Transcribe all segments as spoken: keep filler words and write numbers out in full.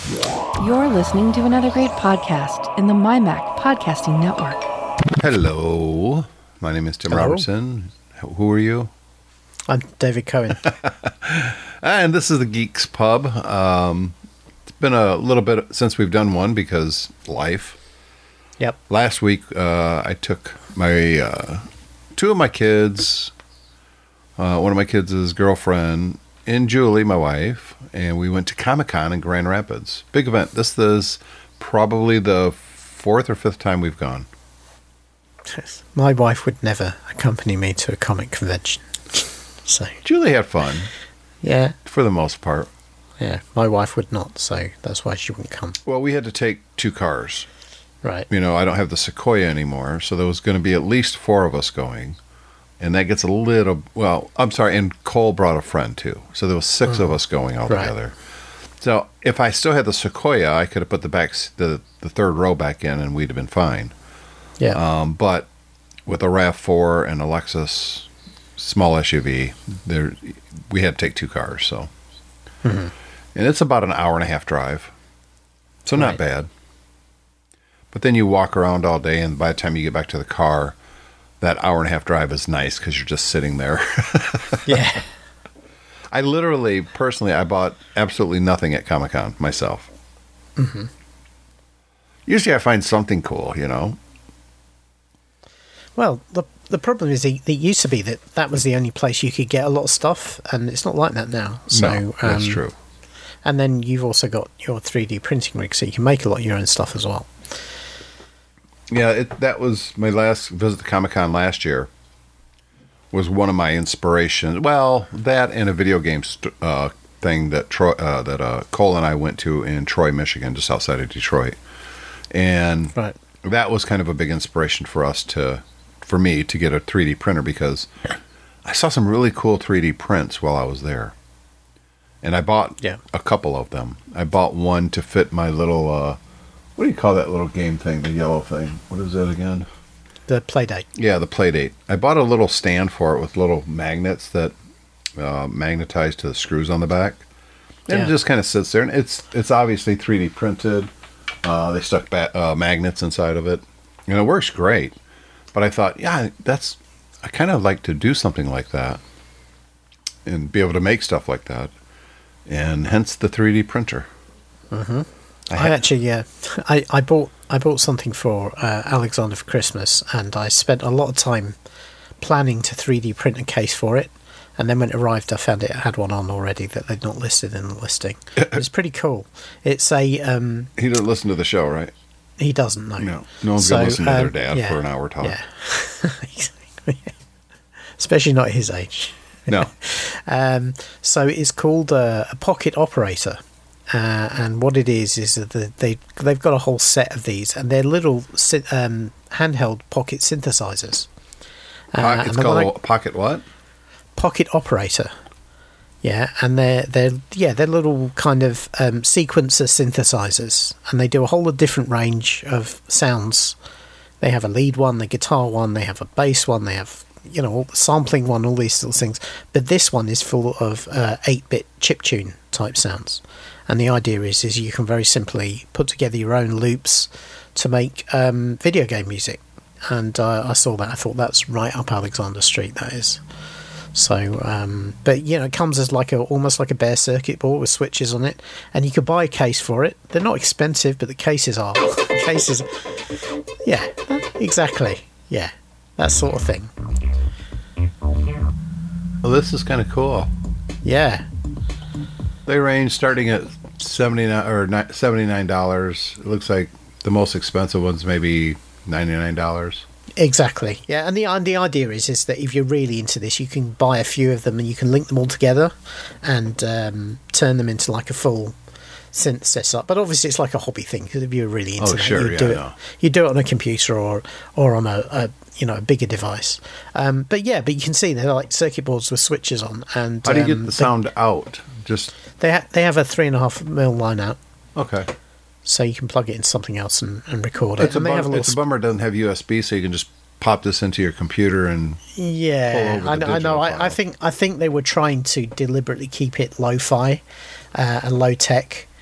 You're listening to another great podcast in the MyMac Podcasting Network. Hello. My name is Tim Hello. Robertson. Who are you? I'm David Cohen. And this is the Geeks Pub. Um, it's been a little bit since we've done one because life. Yep. Last week, uh, I took my uh, two of my kids, uh, one of my kids' girlfriend, and Julie, my wife, and we went to Comic-Con in Grand Rapids. Big event. This is probably the fourth or fifth time we've gone. My wife would never accompany me to a comic convention. So Julie had fun, yeah, for the most part. yeah, my wife would not, so that's why she wouldn't come. Well, we had to take two cars. Right. You know, I don't have the Sequoia anymore, so there was going to be at least four of us going. And that gets a little, well, I'm sorry, and Cole brought a friend too. So there was six Oh, of us going all right. together. So if I still had the Sequoia, I could have put the back, the, the third row back in and we'd have been fine. Yeah. Um, but with a RAV four and a Lexus small S U V, there we had to take two cars. So, Mhm. and it's about an hour and a half drive, so not Right. bad. But then you walk around all day, and by the time you get back to the car, that hour and a half drive is nice because you're just sitting there. Yeah. I literally, personally, I bought absolutely nothing at Comic-Con myself. Mm-hmm. Usually I find something cool, you know. Well, the the problem is it, it used to be that that was the only place you could get a lot of stuff, and it's not like that now. So No, that's um, true. And then you've also got your three D printing rig, so you can make a lot of your own stuff as well. Yeah, it, that was my last visit to Comic-Con last year. Was one of my inspirations. Well, that and a video game st- uh, thing that Troy, uh, that uh, Cole and I went to in Troy, Michigan, just outside of Detroit, and Right. that was kind of a big inspiration for us to, for me to get a three D printer because I saw some really cool three D prints while I was there, and I bought Yeah. a couple of them. I bought one to fit my little. Uh, what do you call that little game thing? The yellow thing. What is it again? The Playdate. Yeah, the Playdate. I bought a little stand for it with little magnets that uh, magnetize to the screws on the back, and Yeah. it just kind of sits there. And it's it's obviously three D printed. Uh, they stuck ba- uh, magnets inside of it, and it works great. But I thought, yeah, that's I kind of like to do something like that, and be able to make stuff like that, and hence the three D printer. Mm-hmm. I I had- actually, yeah, I, I bought I bought something for uh, Alexander for Christmas, and I spent a lot of time planning to three D print a case for it. And then when it arrived, I found it had one on already that they'd not listed in the listing. It's pretty cool. It's a um, He didn't listen to the show, right? he doesn't know. No, no one's So, gonna listen to their um, dad yeah, for an hour talk. Yeah, exactly. Especially not his age. No. Um, so it's called uh, a pocket operator, uh, and what it is is that the, they they've got a whole set of these, and they're little sy- um, handheld pocket synthesizers. Uh, Po- and it's the called one I- a pocket what? pocket operator. Yeah, and they're they're yeah they're little kind of um, sequencer synthesizers, and they do a whole different range of sounds. They have a lead one, the guitar one, they have a bass one, they have you know all the sampling one, all these little things. But this one is full of uh, eight-bit chiptune type sounds, and the idea is is you can very simply put together your own loops to make um, video game music. And uh, I saw that, I thought that's right up Alexander Street. That is. So, um, but you know, it comes as like a almost like a bare circuit board with switches on it, and you could buy a case for it. They're not expensive, but the cases are. The cases, yeah, exactly, yeah, that sort of thing. Well, this is kind of cool. Yeah, They range starting at seventy nine or seventy nine dollars. It looks like the most expensive ones maybe ninety nine dollars. exactly. Yeah, and the and the idea is is that if you're really into this, you can buy a few of them and you can link them all together and um, turn them into like a full synth setup. But obviously, it's like a hobby thing because if you're really into Oh, that, sure, you yeah, do it. no. You do it on a computer or or on a, a you know a bigger device. Um, but yeah, but you can see they're like circuit boards with switches on. And How do you um, get the sound out? Just They ha- they have a three and a half mil line out, okay. so you can plug it into something else and, and record it. It's a, and they bum- have a little it's a bummer it doesn't have U S B, so you can just pop this into your computer and Yeah, pull over the I, know- I digital know. I, file. I think I think they were trying to deliberately keep it lo-fi uh, and low tech,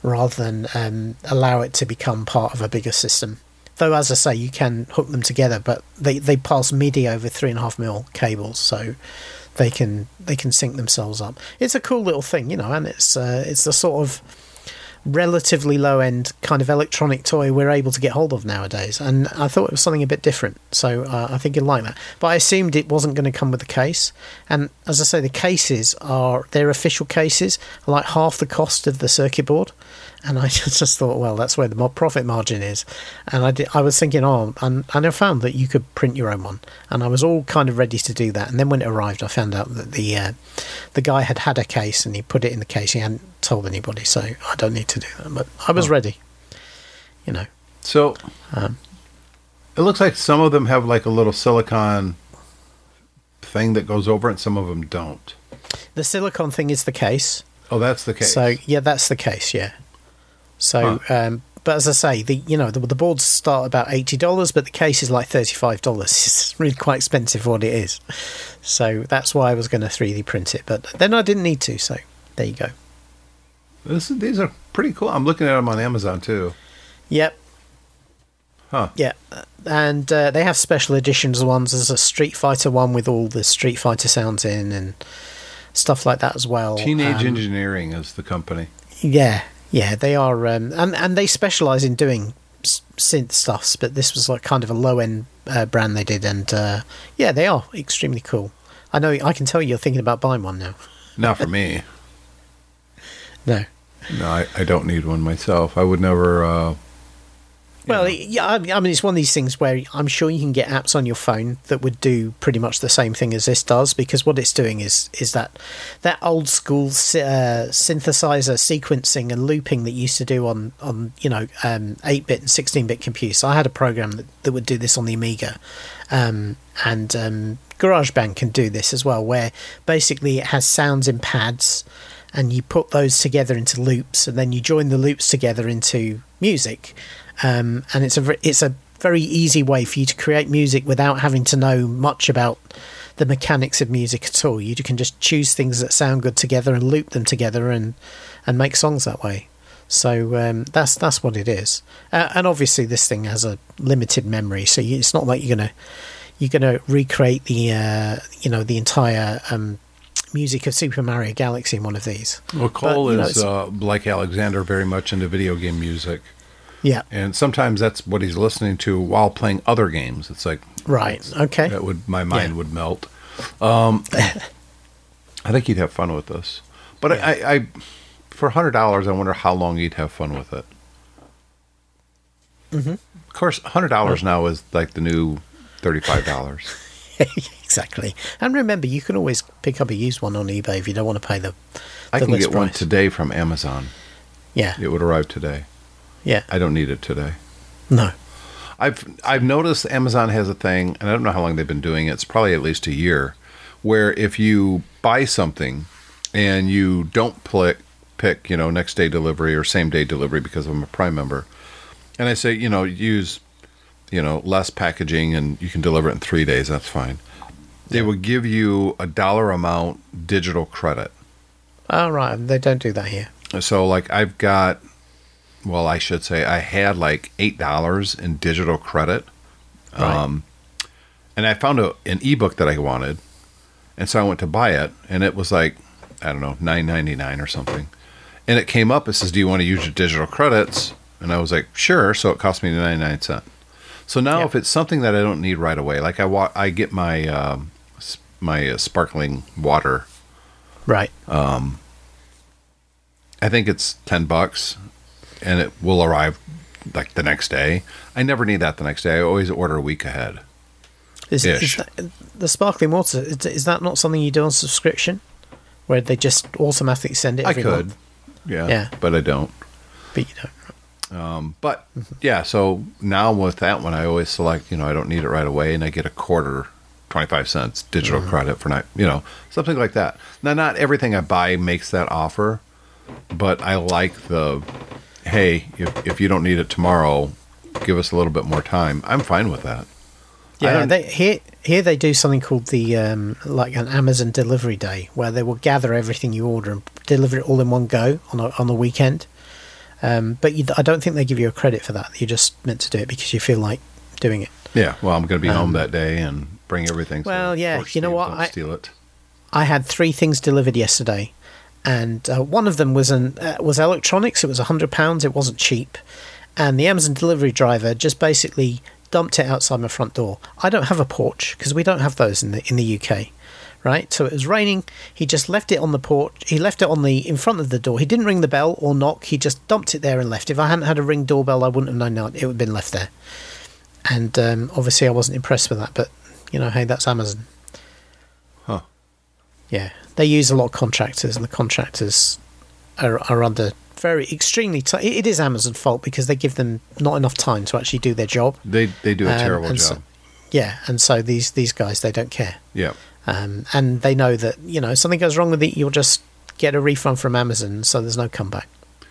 rather than um, allow it to become part of a bigger system. Though, as I say, you can hook them together, but they, they pass MIDI over three and a half mil cables, so they can they can sync themselves up. It's a cool little thing, you know, and it's uh, it's the sort of relatively low end kind of electronic toy we're able to get hold of nowadays, and I thought it was something a bit different, so uh, I think you'll like that. But I assumed it wasn't going to come with a case, and as I say, the cases are their official cases are like half the cost of the circuit board, and I just thought, well, that's where the mo- profit margin is. And I did, I was thinking, oh, and, and I found that you could print your own one, and I was all kind of ready to do that. And then when it arrived, I found out that the uh, the guy had had a case, and he put it in the case. He hadn't told anybody, so I don't need to do that. But I was oh. ready, you know. So um, it looks like some of them have like a little silicone thing that goes over it, and some of them don't. The silicone thing is the case. Oh, that's the case. So yeah, that's the case. Yeah. So, huh. um, but as I say, the you know the, the boards start about eighty dollars, but the case is like thirty five dollars. It's really quite expensive for what it is. So that's why I was going to three D print it, but then I didn't need to. So there you go. This, these are pretty cool. I'm looking at them on Amazon too. Yep. Huh. Yeah, and uh, they have special editions ones. There's a Street Fighter one with all the Street Fighter sounds in and stuff like that as well. Teenage um, Engineering is the company. Yeah. Yeah, they are, um, and and they specialise in doing synth stuffs, but this was like kind of a low end uh, brand they did, and uh, yeah, they are extremely cool. I know, I can tell you're thinking about buying one now. Not for me. No. No, I, I don't need one myself. I would never. Uh, well, know. yeah, I mean, it's one of these things where I'm sure you can get apps on your phone that would do pretty much the same thing as this does, because what it's doing is is that that old school uh, synthesizer sequencing and looping that you used to do on on you know um, eight bit and sixteen bit computers. I had a program that, that would do this on the Amiga, um, and um, GarageBand can do this as well, where basically it has sounds in pads, and you put those together into loops, and then you join the loops together into music. Um, and it's a it's a very easy way for you to create music without having to know much about the mechanics of music at all. You can just choose things that sound good together and loop them together and and make songs that way. So um, that's that's what it is. Uh, and obviously, this thing has a limited memory, so you, it's not like you're gonna you're gonna recreate the uh, you know the entire um, music of Super Mario Galaxy in one of these. Well, Cole but, is know, uh, like Alexander, very much into video game music. Yeah, and sometimes that's what he's listening to while playing other games. It's like right, okay. That would my mind yeah. would melt. Um, I think he'd have fun with this, but yeah. I, I, I, for a hundred dollars, I wonder how long he'd have fun with it. Mm-hmm. Of course, a hundred dollars now is like the new thirty-five dollars. Exactly, and remember, you can always pick up a used one on eBay if you don't want to pay the. the I can get price. one today from Amazon. Yeah, it would arrive today. Yeah, I don't need it today. No, I've I've noticed Amazon has a thing, and I don't know how long they've been doing it. It's probably at least a year, where if you buy something and you don't pick pick you know next day delivery or same day delivery because I'm a Prime member, and I say you know use you know less packaging and you can deliver it in three days. That's fine. They will give you a dollar amount digital credit. Oh right, they don't do that here. So like I've got. Well, I should say I had like eight dollars in digital credit, right. um, and I found a, an ebook that I wanted, and so I went to buy it, and it was like I don't know nine ninety nine or something, and it came up. It says, "Do you want to use your digital credits?" And I was like, "Sure." So it cost me ninety nine cents. So now, yep. if it's something that I don't need right away, like I wa- I get my um, my uh, sparkling water, right? Um, I think it's ten bucks. And it will arrive like the next day. I never need that the next day. I always order a week ahead. Is, is that, the sparkling water, is, is that not something you do on subscription? Where they just automatically send it every I could. month? Yeah, yeah. But I don't. But you don't. Um, but, yeah, so now with that one, I always select, you know, I don't need it right away, and I get a quarter, twenty-five cents digital mm-hmm. credit for, not, you know, something like that. Now, not everything I buy makes that offer, but I like the... hey, if if you don't need it tomorrow, give us a little bit more time. I'm fine with that. Yeah, they, here here they do something called the um, like an Amazon delivery day, where they will gather everything you order and deliver it all in one go on a on the weekend. Um, but you, I don't think they give you a credit for that. You're just meant to do it because you feel like doing it. Yeah, well, I'm going to be Um, home that day and bring everything. So well, yeah, poor you know Steve what? don't I- steal it. I had three things delivered yesterday, and uh, one of them was an uh, was electronics. It was a hundred pounds. It wasn't cheap, and the Amazon delivery driver just basically dumped it outside my front door. I don't have a porch because we don't have those in the in the U K, right? So it was raining. He just left it on the porch. He left it on the in front of the door. He didn't ring the bell or knock. He just dumped it there and left. If I hadn't had a Ring doorbell, I wouldn't have known that it would have been left there. And um, obviously, I wasn't impressed with that. But you know, hey, that's Amazon. Huh. Yeah, they use a lot of contractors, and the contractors are, are under very extremely tight. It is Amazon's fault because they give them not enough time to actually do their job. They they do a Um, terrible and job. so- yeah, and so these these guys, they don't care, yeah. um, and they know that you know something goes wrong with it, you'll just get a refund from Amazon, so there's no comeback.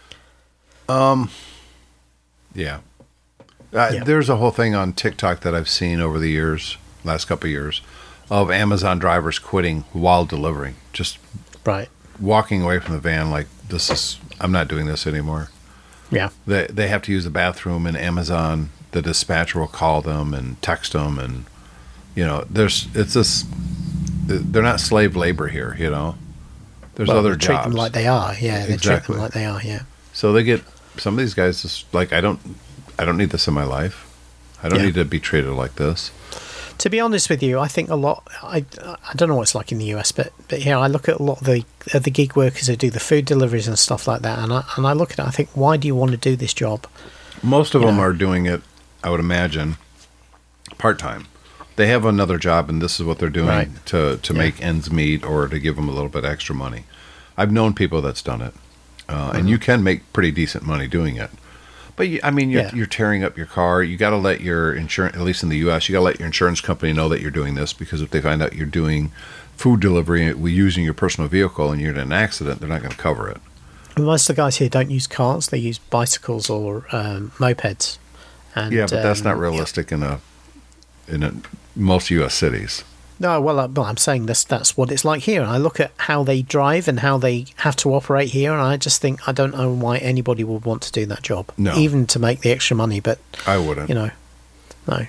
Yeah. Uh, Yeah. There's a whole thing on TikTok that I've seen over the years, last couple of years, of Amazon drivers quitting while delivering, just Right? walking away from the van like, this is, I'm not doing this anymore. Yeah. They they have to use the bathroom, and Amazon, the dispatcher will call them and text them, and you know, there's it's this. They're not slave labor here, you know. There's Well, other they treat jobs, them like they are. Yeah, they treat Exactly. them like they are. Yeah. so they get some of these guys just like I don't, I don't need this in my life. I don't Yeah. need to be treated like this. To be honest with you, I think a lot. I I don't know what it's like in the U S, but but here I look at a lot of the of the gig workers who do the food deliveries and stuff like that, and I and I look at it. I think, why do you want to do this job? Most of You them know. are doing it, I would imagine, part time. They have another job, and this is what they're doing Right. to to Yeah. make ends meet or to give them a little bit extra money. I've known people that's done it, uh, and you can make pretty decent money doing it. But you, I mean, you're, Yeah. you're tearing up your car. You got to let your insurance, at least in the U S, you got to let your insurance company know that you're doing this, because if they find out you're doing food delivery with using your personal vehicle and you're in an accident, they're not going to cover it. And most of the guys here don't use cars; they use bicycles or um, mopeds. And, Yeah, but that's um, not realistic in a in a, most U S cities. No, well, I, well, I'm saying this. That's what it's like here. And I look at how they drive and how they have to operate here, and I just think I don't know why anybody would want to do that job, No. even to make the extra money. But I wouldn't. you know, no.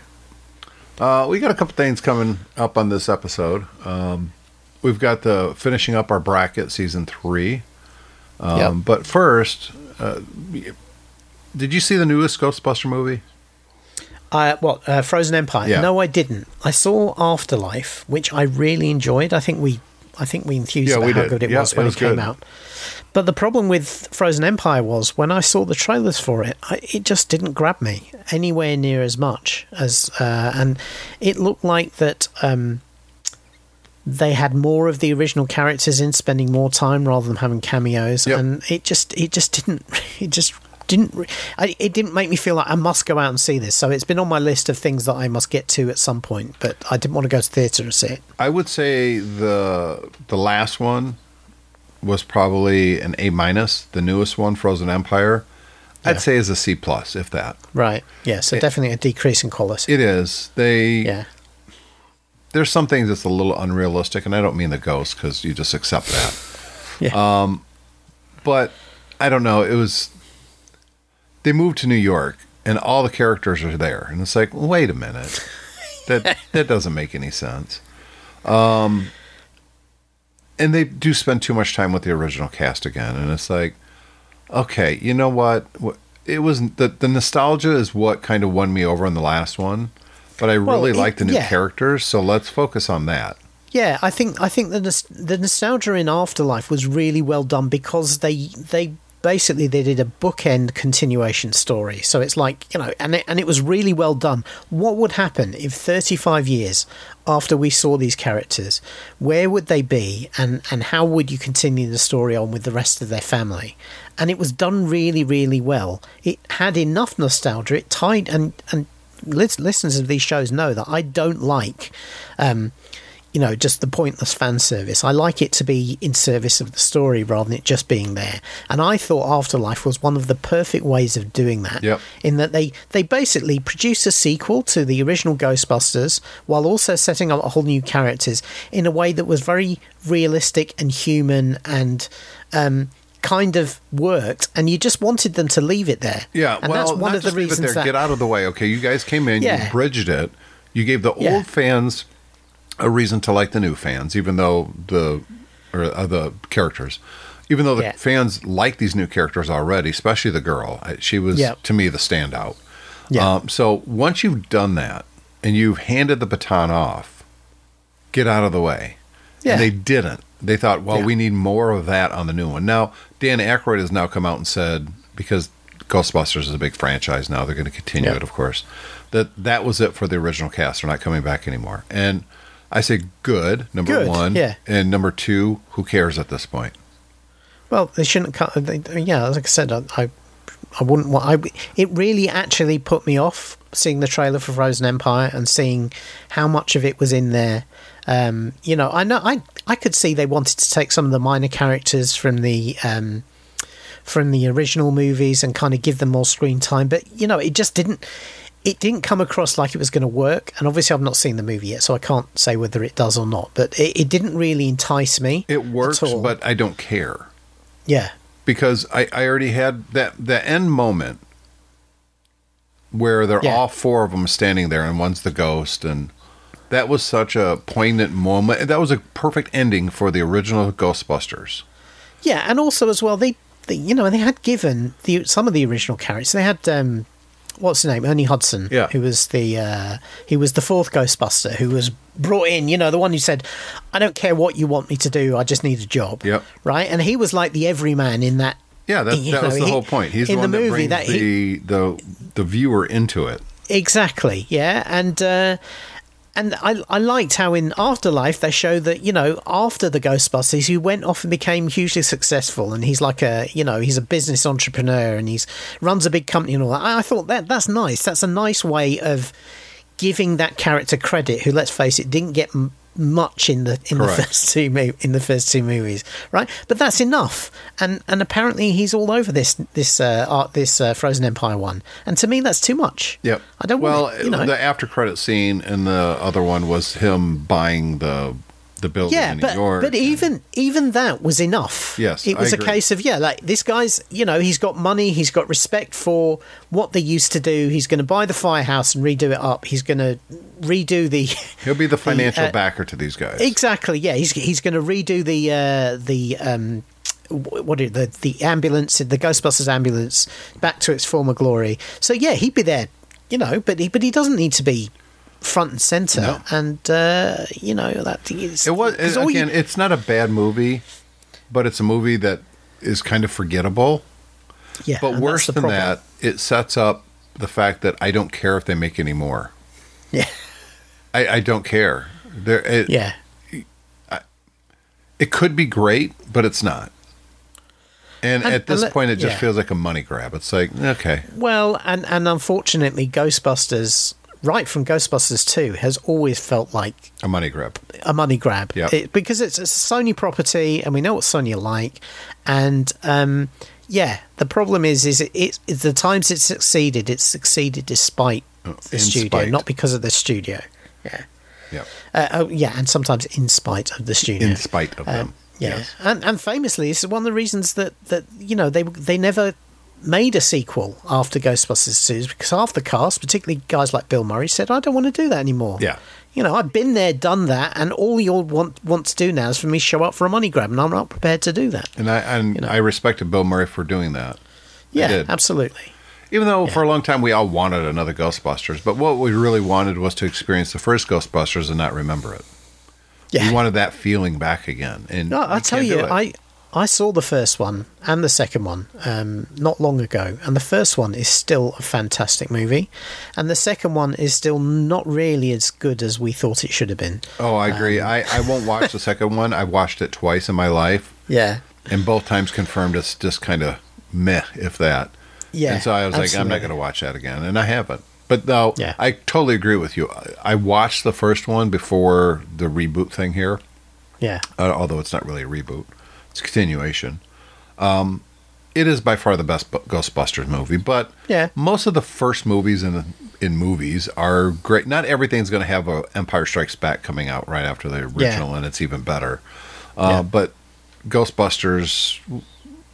Uh, we got a couple things coming up on this episode. Um, we've got the finishing up our bracket season three. Um, Yep. But first, uh, did you see the newest Ghostbuster movie? Uh, what uh, Frozen Empire? Yeah. No, I didn't. I saw Afterlife, which I really enjoyed. I think we, I think we enthused Yeah, about we how did. good it Yeah, was it when was it came good. out. But the problem with Frozen Empire was when I saw the trailers for it, I, it just didn't grab me anywhere near as much as, uh, and it looked like that um, they had more of the original characters in, spending more time rather than having cameos, Yep. and it just, it just didn't, it just. Didn't re- I, it didn't make me feel like I must go out and see this. So it's been on my list of things that I must get to at some point, but I didn't want to go to theatre to see it. I would say the the last one was probably an A minus. The newest one, Frozen Empire, Yeah. I'd say is a C plus, if that. Right. Yeah. So definitely a decrease in quality. It is. They yeah. There's some things that's a little unrealistic, and I don't mean the ghost because you just accept that. Yeah. But I don't know. It was. They moved to New York, and all the characters are there, and it's like, wait a minute, that that doesn't make any sense. Um, and they do spend too much time with the original cast again, and it's like, okay, you know what? What- It was the the nostalgia is what kind of won me over in the last one, but I Well, really it- like the new yeah. characters, so let's focus on that. Yeah, I think I think the nos- the nostalgia in Afterlife was really well done because they they basically they did a bookend continuation story. So it's like, you know, and it, and it was really well done. What would happen if thirty-five years after we saw these characters, where would they be, and and how would you continue the story on with the rest of their family? And it was done really, really well. It had enough nostalgia. It tied and and lis- listeners of these shows know that I don't like. Um, you know, just the pointless fan service. I like it to be in service of the story rather than it just being there. And I thought Afterlife was one of the perfect ways of doing that. Yep. In that they, they basically produce a sequel to the original Ghostbusters while also setting up a whole new characters in a way that was very realistic and human and um, kind of worked, and you just wanted them to leave it there. Yeah, and well, that's one not of the just leave it reasons there. that Get out of the way. Okay, you guys came in, Yeah. you bridged it, you gave the Yeah. old fans a reason to like the new fans, even though the or uh, the characters, even though the Yeah. fans like these new characters already, especially the girl. I- She was Yeah. to me the standout. Yeah. Um, so once you've done that and you've handed the baton off, get out of the way. Yeah. And they didn't. They thought, well, Yeah. we need more of that on the new one. Now, Dan Aykroyd has now come out and said, because Ghostbusters is a big franchise now, they're going to continue Yeah. it, of course, that that was it for the original cast. They're not coming back anymore. And I say good, number Good, one. yeah. And number two, who cares at this point? Well, they shouldn't cut. They, yeah, like I said, I, I, I wouldn't want. I, it really actually put me off seeing the trailer for Frozen Empire and seeing how much of it was in there. Um, you know, I know I I could see they wanted to take some of the minor characters from the um, from the original movies and kind of give them more screen time, but you know, it just didn't. It didn't come across like it was going to work, and obviously I've not seen the movie yet, so I can't say whether it does or not. But it, it didn't really entice me. It works, at all. but I don't care. Yeah, Because I, I already had that the end moment where they're Yeah. all four of them standing there and one's the ghost, and that was such a poignant moment. That was a perfect ending for the original Ghostbusters. yeah, and also as well, they, they you know, they had given the some of the original characters. They had um, what's his name, Ernie Hudson, Yeah. who was the uh, he was the fourth Ghostbuster, who was brought in. You know, the one who said, "I don't care what you want me to do, I just need a job." Yep. Right, and he was like the everyman in that. Yeah, that, You that was know, the he- whole point. He's the in the one that movie brings that he- the, the the viewer into it. Exactly, yeah, and uh, and I I liked how in Afterlife they show that, you know, after the Ghostbusters he went off and became hugely successful, and he's like a, you know, he's a business entrepreneur and he's runs a big company and all that. I, I thought that that's nice. That's a nice way of giving that character credit, who, let's face it, didn't get m- much in the in Correct. the first two mo- in the first two movies, right? But that's enough, and and apparently he's all over this this uh, art this uh, Frozen Empire one, and to me that's too much. Yep. I don't well, want it, you know. the after credit scene in the other one was him buying the the building Yeah, in New but York. but even even that was enough. Yes, it was I a agree. case of, yeah, like this guy's, you know, he's got money, he's got respect for what they used to do. He's going to buy the firehouse and redo it up. He's going to redo the He'll be the financial uh, backer to these guys. exactly. Yeah, he's he's going to redo the uh, the um, wh- what is it, the the ambulance, the Ghostbusters ambulance, back to its former glory. So yeah, he'd be there, you know, but he but he doesn't need to be front and center. No. And uh, you know that is, It was 'cause all you- again. It's not a bad movie, but it's a movie that is kind of forgettable. yeah, But and worse that's the than problem. that, it sets up the fact that I don't care if they make any more. Yeah. I, I don't care. There, it, Yeah. it could be great, but it's not. And, And- at this and let- point, it just yeah. feels like a money grab. It's like, okay, Well, and, and unfortunately, Ghostbusters, right from Ghostbusters two, has always felt like a money grab. a money grab. Yep. It, because it's, it's a Sony property, and we know what Sony are like. And um, yeah, the problem is, is it, it, it's the times it's succeeded, it's succeeded despite the in studio, spite. not because of the studio. Yeah. Yeah, Uh, oh, yeah, and sometimes in spite of the studio. in spite of them. Um, yeah, Yes. and and famously, this is one of the reasons that, that you know they they never made a sequel after Ghostbusters two, is because half the cast, particularly guys like Bill Murray, said, "I don't want to do that anymore." Yeah. you know, I've been there, done that, and all you all want want to do now is for me to show up for a money grab, and I'm not prepared to do that. And I and You know. I respected Bill Murray for doing that. I Yeah, did. absolutely. Even though Yeah. for a long time we all wanted another Ghostbusters, but what we really wanted was to experience the first Ghostbusters and not remember it. Yeah, We wanted that feeling back again. And No, I you tell can't you, do it. I I saw the first one and the second one um, not long ago, and the first one is still a fantastic movie, and the second one is still not really as good as we thought it should have been. Oh, I agree. Um, I, I won't watch the second one. I watched it twice in my life, Yeah, and both times confirmed it's just kind of meh, if that. yeah. And so I was like, I'm not absolutely. going to watch that again, and I haven't. But no, Yeah. I totally agree with you. I I watched the first one before the reboot thing here, Yeah, uh, although it's not really a reboot; it's a continuation. Um, it is by far the best Bu- Ghostbusters movie, but Yeah. most of the first movies in in movies are great. Not everything's going to have a Empire Strikes Back coming out right after the original, and it's even better. Uh, Yeah. But Ghostbusters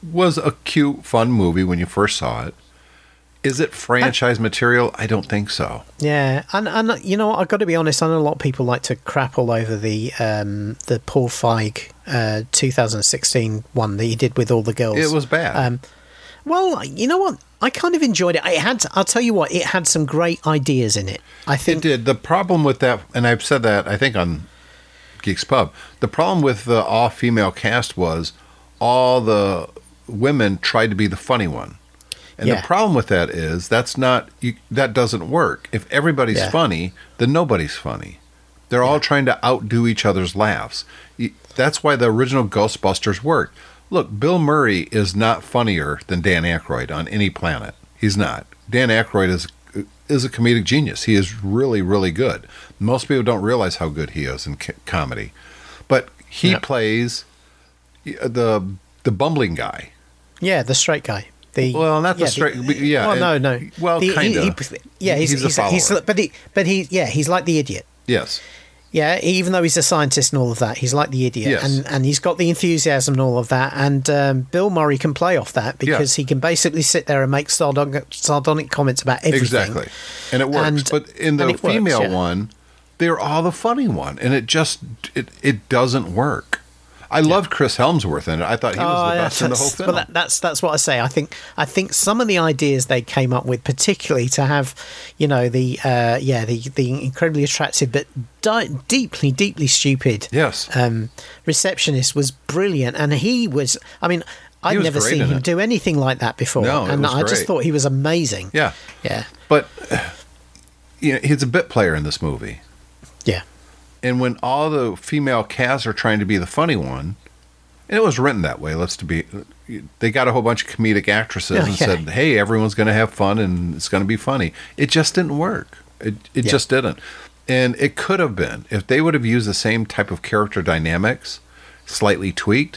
was a cute, fun movie when you first saw it. Is it franchise I, material? I don't think so. Yeah, and and you know what? I've got to be honest. I know a lot of people like to crap all over the um, the Paul Feig uh, two thousand sixteen one that he did with all the girls. It was bad. Um, well, you know what? I kind of enjoyed it. It had. I'll tell you what. It had some great ideas in it. I think it did. The problem with that, and I've said that I think on Geeks Pub, the problem with the all-female cast was all the women tried to be the funny one. And yeah. the problem with that is that's not you, that doesn't work. If everybody's yeah. funny, then nobody's funny. They're yeah. all trying to outdo each other's laughs. You, that's why the original Ghostbusters worked. Look, Bill Murray is not funnier than Dan Aykroyd on any planet. He's not. Dan Aykroyd is is a comedic genius. He is really, really good. Most people don't realize how good he is in co- comedy, but he yeah. plays the the bumbling guy. Yeah, the straight guy. The, well, not the yeah, straight. The, yeah. Well, no, no. Well, kind of. Yeah, he's he's, he's, a he's, he's but he but he yeah he's like the idiot. Yes. Yeah, even though he's a scientist and all of that, he's like the idiot, yes. and and he's got the enthusiasm and all of that. And um, Bill Murray can play off that because yeah. he can basically sit there and make sardonic, sardonic comments about everything. Exactly, and it works. And, but in the female works, yeah. one, they're all the funny one, and it just it it doesn't work. I yeah. loved Chris Hemsworth in it. I thought he was oh, the best in the whole film. But that, that's that's what I say. I think I think some of the ideas they came up with, particularly to have, you know, the uh, yeah the the incredibly attractive but di- deeply deeply stupid yes um, receptionist was brilliant, and he was. I mean, I'd never seen him it. do anything like that before, no, and I great. just thought he was amazing. Yeah, yeah. But you know, he's a bit player in this movie. Yeah. And when all the female casts are trying to be the funny one, and it was written that way, let's to be, they got a whole bunch of comedic actresses oh, and yeah. said, "Hey, everyone's going to have fun and it's going to be funny." It just didn't work. It it yeah. just didn't. And it could have been if they would have used the same type of character dynamics, slightly tweaked,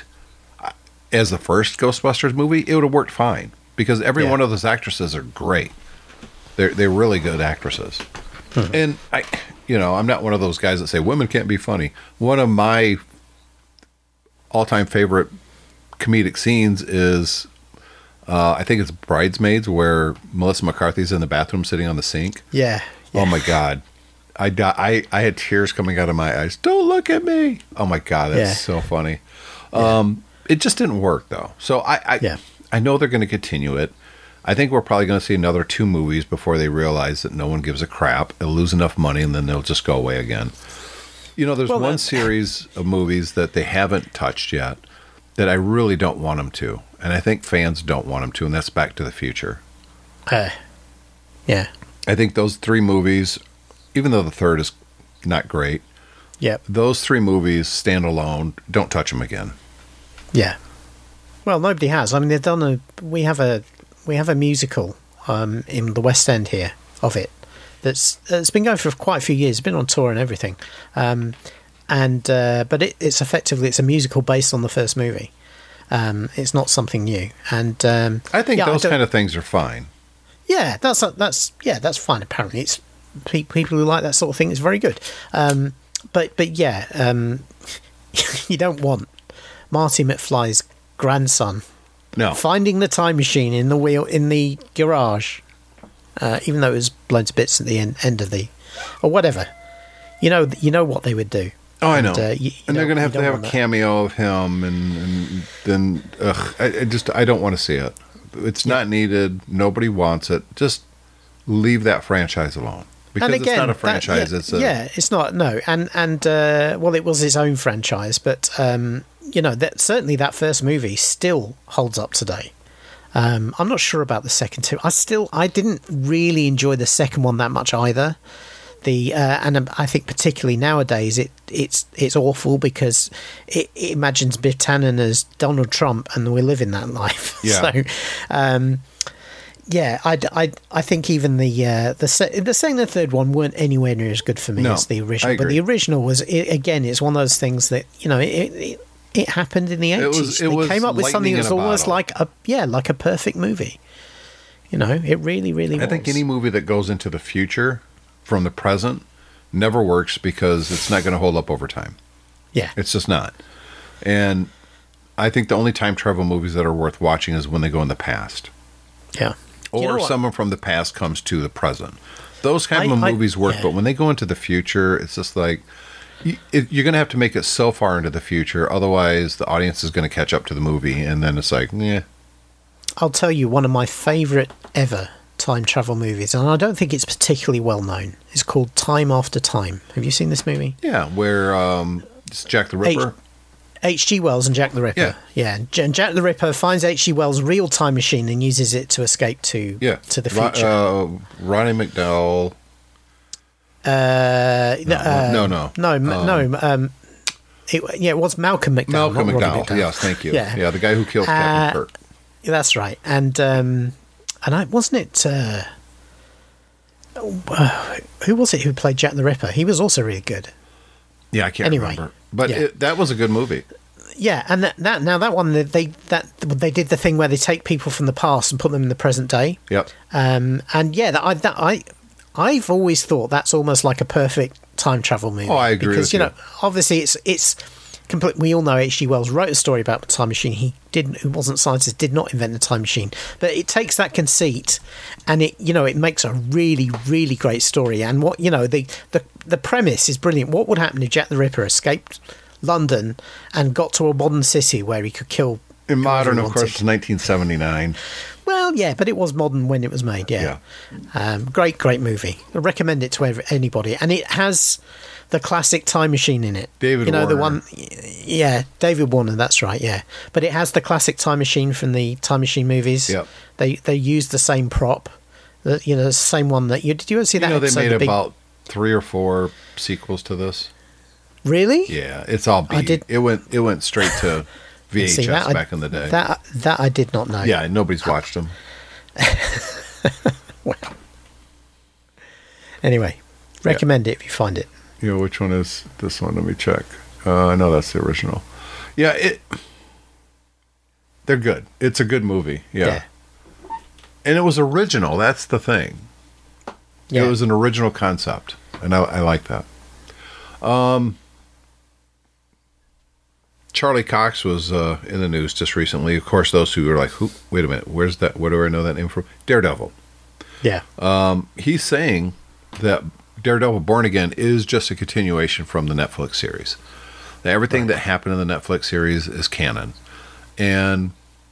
as the first Ghostbusters movie, it would have worked fine because every yeah. one of those actresses are great. They're they're really good actresses, hmm. and I. You know, I'm not one of those guys that say women can't be funny. One of my all-time favorite comedic scenes is, uh, I think it's Bridesmaids, where Melissa McCarthy's in the bathroom sitting on the sink. Yeah. yeah. Oh my God, I, I I had tears coming out of my eyes. Don't look at me. Oh my God, that's yeah. so funny. Yeah. Um, it just didn't work though. So I I, yeah. I know they're going to continue it. I think we're probably going to see another two movies before they realize that no one gives a crap. They'll lose enough money and then they'll just go away again. You know, there's well, one that... series of movies that they haven't touched yet that I really don't want them to. And I think fans don't want them to, and that's Back to the Future. Uh, yeah. I think those three movies, even though the third is not great, yep. those three movies stand alone. Don't touch them again. Yeah. Well, nobody has. I mean, they've done a... We have a... We have a musical um, in the West End here of it that's it's been going for quite a few years. It's been on tour and everything, um, and uh, but it, it's effectively it's a musical based on the first movie. Um, it's not something new, and um, I think yeah, those I kind of things are fine. Yeah, that's that's yeah, that's fine. Apparently, it's pe- people who like that sort of thing. It's very good, um, but but yeah, um, you don't want Marty McFly's grandson. No. Finding the time machine in the wheel in the garage, uh, even though it was blown to bits at the end, end of the, or whatever. You know, you know what they would do. Oh, I know. And, uh, you, you and they're going to have to have a that. cameo of him, and, and then ugh, I, I just I don't want to see it. It's yeah. not needed. Nobody wants it. Just leave that franchise alone. Because again, it's not a franchise. That, yeah, it's a, yeah, it's not. No, and and uh, well, it was its own franchise, but um, you know, that certainly that first movie still holds up today. Um, I'm not sure about the second two. I still, I didn't really enjoy the second one that much either. The uh, and I think particularly nowadays, it it's it's awful because it, it imagines Biff Tannen as Donald Trump, and we're living that life. Yeah. So. Um, Yeah, I, I, I think even the uh, the se- the second and third one weren't anywhere near as good for me no, as the original. But the original was it, again, it's one of those things that you know it it, it happened in the eighties. They was came up with something that was almost like a yeah, like a perfect movie. You know, it really, really. I was. think any movie that goes into the future from the present never works because it's not going to hold up over time. Yeah, it's just not. And I think the only time travel movies that are worth watching is when they go in the past. Yeah. Or You know what? someone from the past comes to the present. Those kind I- of I- movies work, yeah. but when they go into the future, it's just like you, it, you're going to have to make it so far into the future, otherwise the audience is going to catch up to the movie, and then it's like, yeah, I'll tell you one of my favourite ever time travel movies, and I don't think it's particularly well known. It's called Time After Time. Have you seen this movie? yeah, where um, it's Jack the Ripper. H G. Wells and Jack the Ripper. Yeah. yeah. J- Jack the Ripper finds H G. Wells' real time machine and uses it to escape to Yeah, to the Ro- future. uh, Ronnie McDowell. Uh, No, uh, no, no, no, m- no. Um, it, yeah, it was Malcolm McDowell. Malcolm not Roddy McDowell. Yes, thank you. Yeah. Yeah, the guy who killed Captain Uh, Kirk. That's right. And um, and I wasn't it. Uh, uh, who was it who played Jack the Ripper? He was also really good. Yeah, I can't anyway, remember, but yeah. it, that was a good movie. Yeah, and that, that now that one they that they did the thing where they take people from the past and put them in the present day. Yep. Um, and yeah, that I that I I've always thought that's almost like a perfect time travel movie. Oh, I agree because with you you. know obviously it's it's complete. We all know H G. Wells wrote a story about the time machine. He didn't. Who wasn't a scientist. Did not invent the time machine. But it takes that conceit, and it you know it makes a really really great story. And what you know the the the premise is brilliant. What would happen if Jack the Ripper escaped London and got to a modern city where he could kill? In whoever modern, he of course, wanted? it's nineteen seventy-nine. Well, yeah, but it was modern when it was made. Yeah, Um, great, great movie. I recommend it to ev- anybody, and it has the classic time machine in it. David you know the Warner. one, yeah, David Warner. That's right. Yeah, but it has the classic time machine from the time machine movies. Yep. They they use the same prop. The, you know, the same one that you did. You ever see You that? know, they episode, made the big- about three or four sequels to this. really. Yeah, it's all B. I did- It went. It went straight to V H S See, that I- back in the day. That that I did not know. yeah, nobody's watched them. Well. Anyway, recommend it if you find it. You know, which one is this one? Let me check. Uh, I know that's the original. Yeah, it. They're good. It's a good movie. Yeah. Yeah. And it was original. That's the thing. Yeah. It was an original concept, and I, I like that. Um, Charlie Cox was uh, in the news just recently. Of course, those who are like, "Who? Wait a minute, where's that? Where do I know that name from?" Daredevil. Yeah. Um, he's saying that Daredevil Born Again is just a continuation from the Netflix series. That everything that happened in the Netflix series is canon. And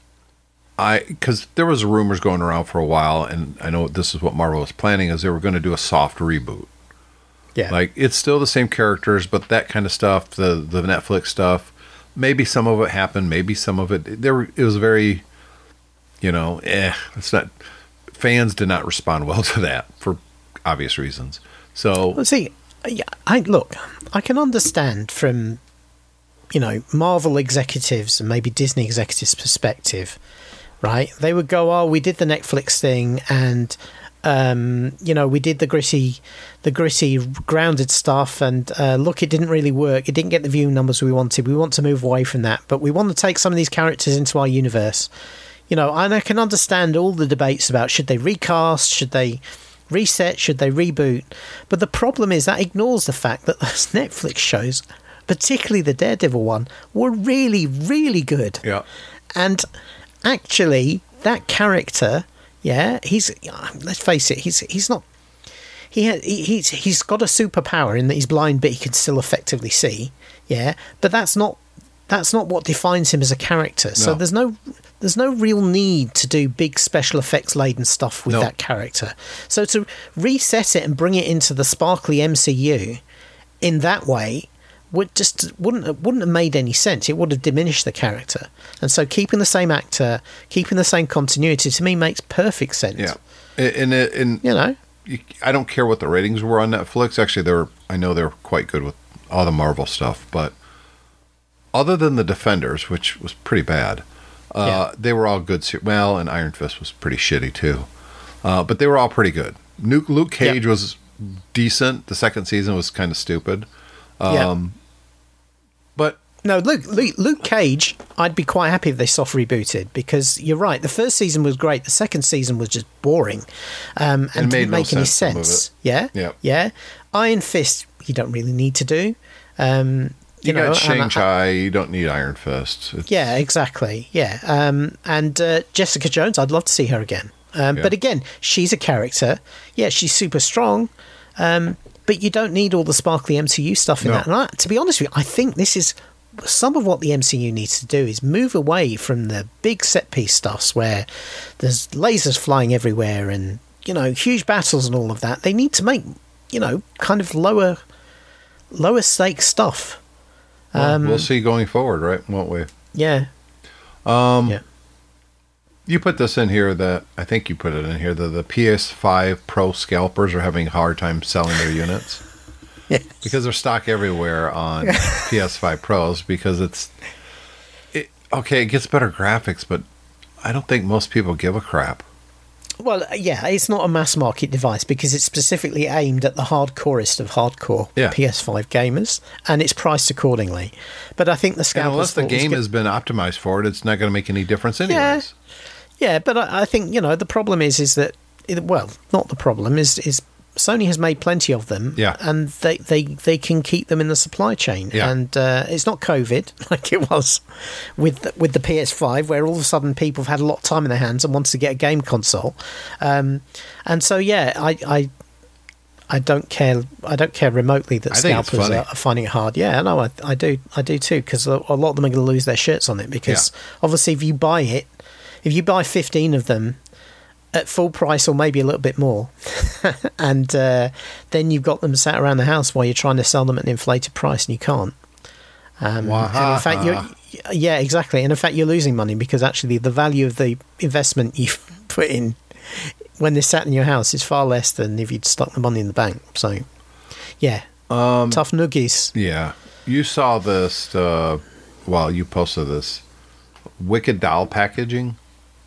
I, because there was rumors going around for a while, and I know this is what Marvel was planning, is they were going to do a soft reboot. Yeah. Like, it's still the same characters, but that kind of stuff, the the Netflix stuff, maybe some of it happened, maybe some of it, there were- it was very, you know, eh, it's not, fans did not respond well to that for obvious reasons. So, Well, see, yeah, I look, I can understand from, you know, Marvel executives and maybe Disney executives' perspective, right? They would go, "Oh, we did the Netflix thing, and um, you know, we did the gritty, the gritty, grounded stuff, and uh, look, it didn't really work. It didn't get the viewing numbers we wanted. We want to move away from that, but we want to take some of these characters into our universe." You know, and I can understand all the debates about should they recast, should they reset, should they reboot, but the problem is that ignores the fact that those Netflix shows, particularly the Daredevil one, were really, really good. yeah. And actually, that character, yeah, he's, let's face it, he's he's not, he, ha- he he's he's got a superpower in that he's blind, but he can still effectively see, yeah, but that's not that's not what defines him as a character. So No. there's no there's no real need to do big special effects laden stuff with No. that character. So to reset it and bring it into the sparkly M C U in that way would just wouldn't wouldn't have made any sense. It would have diminished the character. And so keeping the same actor, keeping the same continuity, to me makes perfect sense. Yeah. And, and, and You know? you- I don't care what the ratings were on Netflix. Actually, they're I know they're quite good with all the Marvel stuff, but other than the Defenders, which was pretty bad, uh, Yeah. they were all good. se- Well, and Iron Fist was pretty shitty too, uh, but they were all pretty good. Luke, Luke Cage Yeah. was decent. The second season was kind of stupid, Yeah. um, but No, Luke, Luke Luke Cage, I'd be quite happy if they soft rebooted, because you're right. The first season was great. The second season was just boring, um, and It made didn't no make any sense to move sense. it. Yeah, Yeah. yeah. Iron Fist, you don't really need to do. Um, You, know, got and I- Shang-Chi, you don't need Iron Fist. It's- Yeah, exactly. Yeah, um, and uh, Jessica Jones, I'd love to see her again. Um, Yeah. But again, she's a character. Yeah, she's super strong, um, but you don't need all the sparkly M C U stuff in No. that. And I, to be honest with you, I think this is some of what the M C U needs to do is move away from the big set piece stuffs where there's lasers flying everywhere and, you know, huge battles and all of that. They need to make, you know, kind of lower, lower stakes stuff. Well, Um, we'll see going forward, right? Won't we? Yeah. Um, yeah. You put this in here that I think you put it in here that the P S five Pro scalpers are having a hard time selling their units Yeah. because there's stock everywhere on P S five Pros because it's it, okay. It gets better graphics, but I don't think most people give a crap. Well, yeah, it's not a mass market device because it's specifically aimed at the hardcorest of hardcore Yeah. P S five gamers, and it's priced accordingly. But I think the And scalpers unless the thought it was game good- has been optimized for it, it's not going to make any difference anyways. Yeah, but I, I think, you know, the problem is is that it, well, not the problem is is Sony has made plenty of them, Yeah. and they, they, they can keep them in the supply chain, Yeah. and uh, it's not COVID like it was with the, with the P S five, where all of a sudden people have had a lot of time in their hands and wanted to get a game console, um, and so yeah, I, I I don't care I don't care remotely that I think it's scalpers funny. are, are finding it hard. Yeah, no, I, I do I do too, because a, a lot of them are going to lose their shirts on it because Yeah. obviously if you buy it, if you buy fifteen of them at full price or maybe a little bit more, and uh, then you've got them sat around the house while you're trying to sell them at an inflated price and you can't. Um, and in fact, you're, yeah, exactly. And in fact, you're losing money because actually the value of the investment you've put in when they're sat in your house is far less than if you'd stuck the money in the bank. So, yeah, Um, tough noogies. Yeah. You saw this, uh, well, you posted this. Wicked doll packaging.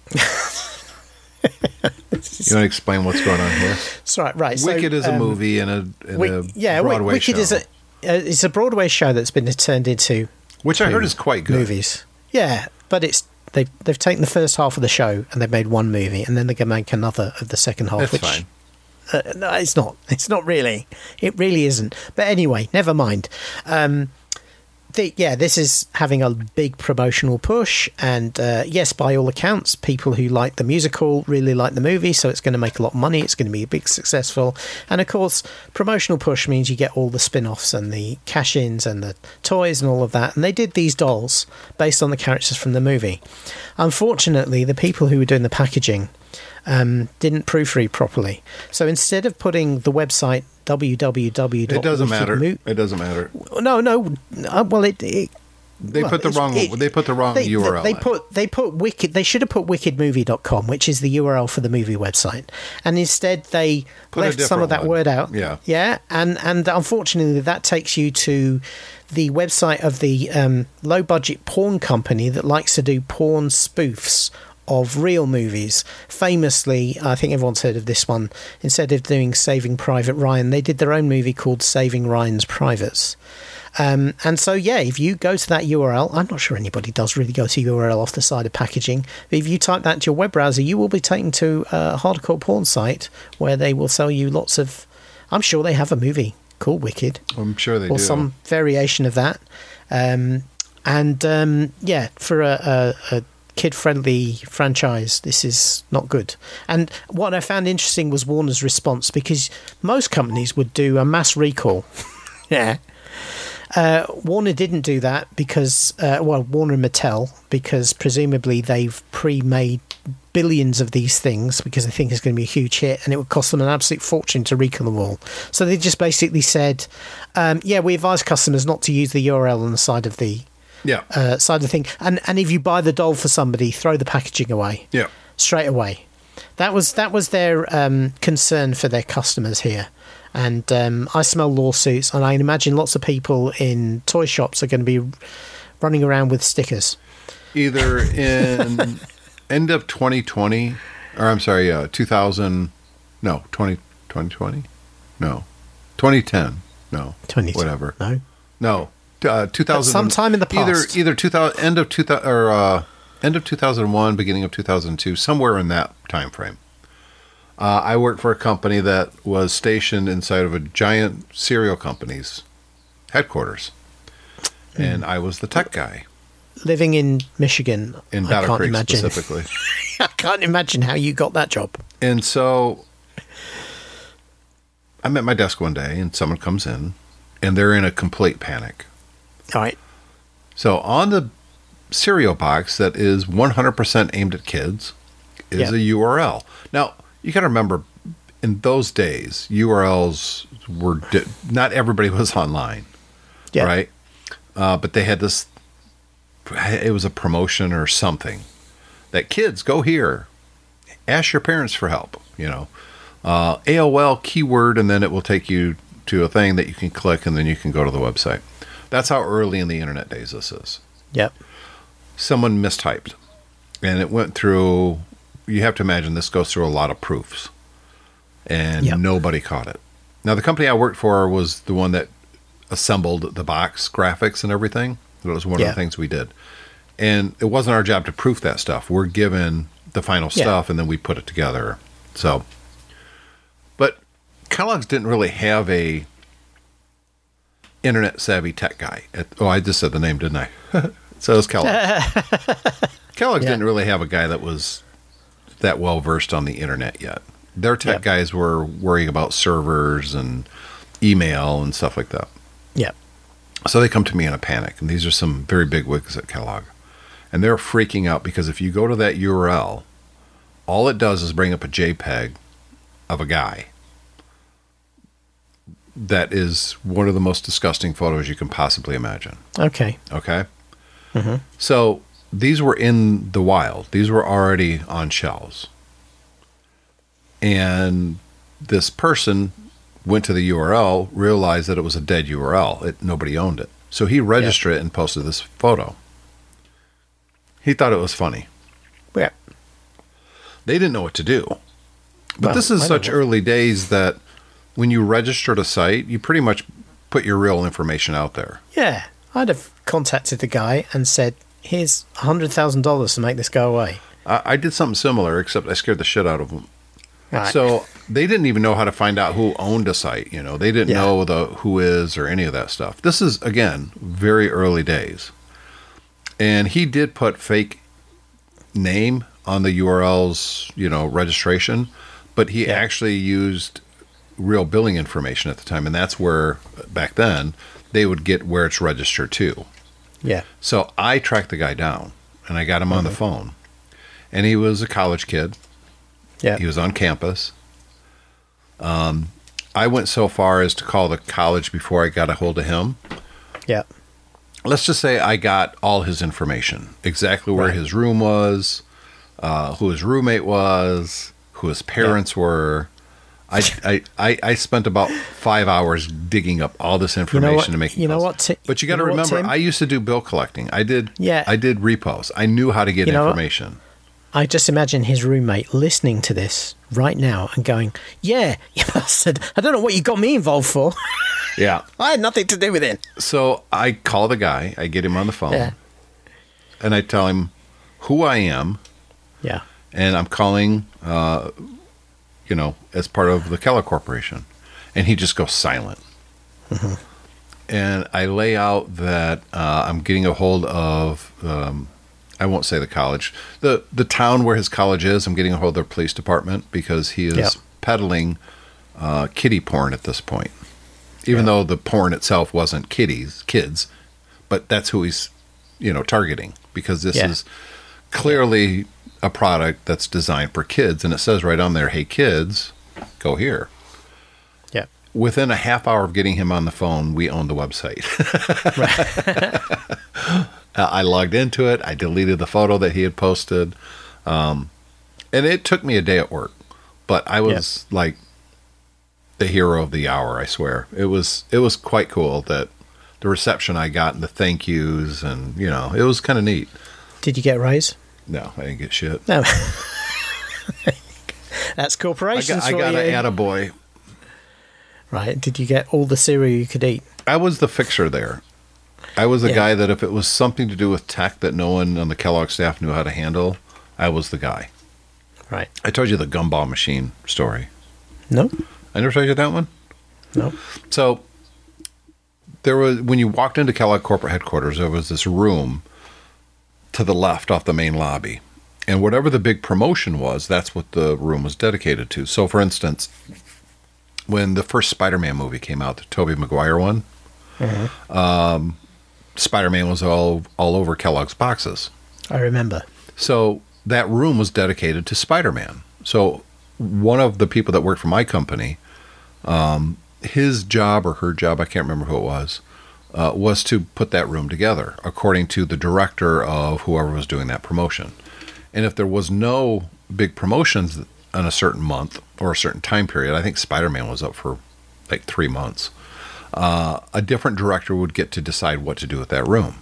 You want to explain what's going on here? That's right, right. So, Wicked is a um, movie and a, and Wi- a yeah, Wi- Broadway Wicked show. is a uh, it's a Broadway show that's been turned into which I two heard is quite good. movies. Yeah, but it's they've they've taken the first half of the show and they've made one movie, and then they're going to make another of the second half. That's which, fine. Uh, no, it's not. It's not really. It really isn't. But anyway, never mind. Um, the, yeah, this is having a big promotional push, and uh, yes, by all accounts, people who like the musical really like the movie, so it's going to make a lot of money. It's going to be a big successful, and of course, promotional push means you get all the spin-offs and the cash-ins and the toys and all of that. And they did these dolls based on the characters from the movie. Unfortunately, the people who were doing the packaging um, didn't proofread properly. So instead of putting the website w w w dot It doesn't matter. wikidmo- It doesn't matter. No, no. Uh, well, it. it They well, put the it's- wrong. it- they put the wrong they, U R L. They in. put they put wicked. They should have put wicked movie dot com, which is the U R L for the movie website, and instead they Put a left some of different that one. word out. Yeah. yeah, and and unfortunately that takes you to the website of the um, low budget porn company that likes to do porn spoofs of real movies. Famously, I think everyone's heard of this one. Instead of doing Saving Private Ryan, they did their own movie called Saving Ryan's Privates. Um, and so, yeah, if you go to that U R L, I'm not sure anybody does really go to U R L off the side of packaging, but if you type that into your web browser, you will be taken to a hardcore porn site where they will sell you lots of, I'm sure they have a movie called Wicked, I'm sure they or do. some variation of that. Um, and um, yeah, for a, a, a kid-friendly franchise, this is not good. And what I found interesting was Warner's response, because most companies would do a mass recall. yeah. Uh, Warner didn't do that because, uh, well, Warner and Mattel, because presumably they've pre-made billions of these things because they think it's going to be a huge hit and it would cost them an absolute fortune to recall them all. So they just basically said, um, yeah, we advise customers not to use the U R L on the side of the Yeah. uh, side of the thing. And, and if you buy the doll for somebody, throw the packaging away Yeah. straight away. That was that was their um, concern for their customers here. And um, I smell lawsuits, and I imagine lots of people in toy shops are going to be running around with stickers. Either in end of twenty twenty, or I'm sorry, uh, two thousand, no, twenty, twenty twenty? No. twenty ten. No. twenty Whatever. No. No. Uh, two thousand. sometime in the past. Either either two thousand, end of two thousand, or uh, end of two thousand one, beginning of two thousand two, somewhere in that time frame. Uh, I worked for a company that was stationed inside of a giant cereal company's headquarters. and I was the tech guy Living in Michigan, in I Battle can't Creek imagine. specifically. I can't imagine how you got that job. And so I'm at my desk one day, and someone comes in, and they're in a complete panic. All right. So on the cereal box that is one hundred percent aimed at kids is Yep. a U R L. Now, you got to remember, in those days, U R Ls were, di- not everybody was online, Yeah. right? Uh, but they had this, it was a promotion or something that kids, go here, ask your parents for help, you know. Uh, A O L keyword, and then it will take you to a thing that you can click, and then you can go to the website. That's how early in the internet days this is. Yep. Someone mistyped, and it went through, you have to imagine this goes through a lot of proofs, and Yep. nobody caught it. Now, the company I worked for was the one that assembled the box graphics and everything. That was one Yeah. of the things we did. And it wasn't our job to proof that stuff. We're given the final Yeah. stuff, and then we put it together. So, but Kellogg's didn't really have a internet savvy tech guy. At, oh, I just said the name, didn't I? So it was Kellogg's. Kellogg's Yeah. didn't really have a guy that was that well versed on the internet yet. Their tech Yep. guys were worrying about servers and email and stuff like that. Yep. So they come to me in a panic, and these are some very big wigs at Kellogg. And they're freaking out because if you go to that U R L, all it does is bring up a JPEG of a guy that is one of the most disgusting photos you can possibly imagine. Okay. Okay? So these were in the wild. These were already on shelves. And this person went to the U R L, realized that it was a dead U R L. It, nobody owned it. So he registered it and posted this photo. He thought it was funny. Yeah. They didn't know what to do. But Well, this is I such know. early days that when you registered a site, you pretty much put your real information out there. Yeah. I'd have contacted the guy and said, here's one hundred thousand dollars to make this go away. I, I did something similar, except I scared the shit out of them. Right. So they didn't even know how to find out who owned a site. You know, they didn't Yeah. know the who is or any of that stuff. This is, again, very early days. And he did put fake name on the U R L's, you know, registration, but he Yeah. actually used real billing information at the time. And that's where, back then, they would get where it's registered to. Yeah. So I tracked the guy down, and I got him on the phone. And he was a college kid. Yeah. He was on campus. Um, I went so far as to call the college before I got a hold of him. Yeah. Let's just say I got all his information, exactly where Right. his room was, uh, who his roommate was, who his parents were. I, I, I, I spent about five hours digging up all this information what- to make. you know calls. what, Ti- but you you got to know what, remember, Tim? I used to do bill collecting. I did. Yeah. I did repos. I knew how to get You know what? information. I just imagine his roommate listening to this right now and going, yeah, you bastard. I don't know what you got me involved for. Yeah. I had nothing to do with it. So I call the guy. I get him on the phone. Yeah. And I tell him who I am, Yeah. and I'm calling, uh, you know, as part of the Kellogg Corporation. And he just goes silent. And I lay out that uh, I'm getting a hold of, um, I won't say the college, the the town where his college is. I'm getting a hold of their police department because he is Yep. peddling uh, kiddie porn at this point. Even though the porn itself wasn't kiddies, kids, but that's who he's, you know, targeting, because this Yeah. is clearly a product that's designed for kids, and it says right on there, "Hey kids, go here." Yeah. Within a half hour of getting him on the phone, we owned the website. I logged into it. I deleted the photo that he had posted, um, and it took me a day at work, but I was like the hero of the hour. I swear, it was it was quite cool that the reception I got and the thank yous, and you know, it was kind of neat. Did you get a raise? No, I didn't get shit. No. That's I corporations got, I for got you. an attaboy. Right. Did you get all the cereal you could eat? I was the fixer there. I was the Yeah. guy that if it was something to do with tech that no one on the Kellogg staff knew how to handle, I was the guy. Right. I told you the gumball machine story. No. I never told you that one? No. So there was, when you walked into Kellogg corporate headquarters, there was this room to the left off the main lobby. And whatever the big promotion was, that's what the room was dedicated to. So, for instance, when the first Spider-Man movie came out, the Tobey Maguire one, mm-hmm. um, Spider-Man was all all over Kellogg's boxes. I remember. So that room was dedicated to Spider-Man. So one of the people that worked for my company, um, his job or her job, I can't remember who it was, uh, was to put that room together according to the director of whoever was doing that promotion. And if there was no big promotions in a certain month or a certain time period, I think Spider-Man was up for like three months, uh, a different director would get to decide what to do with that room.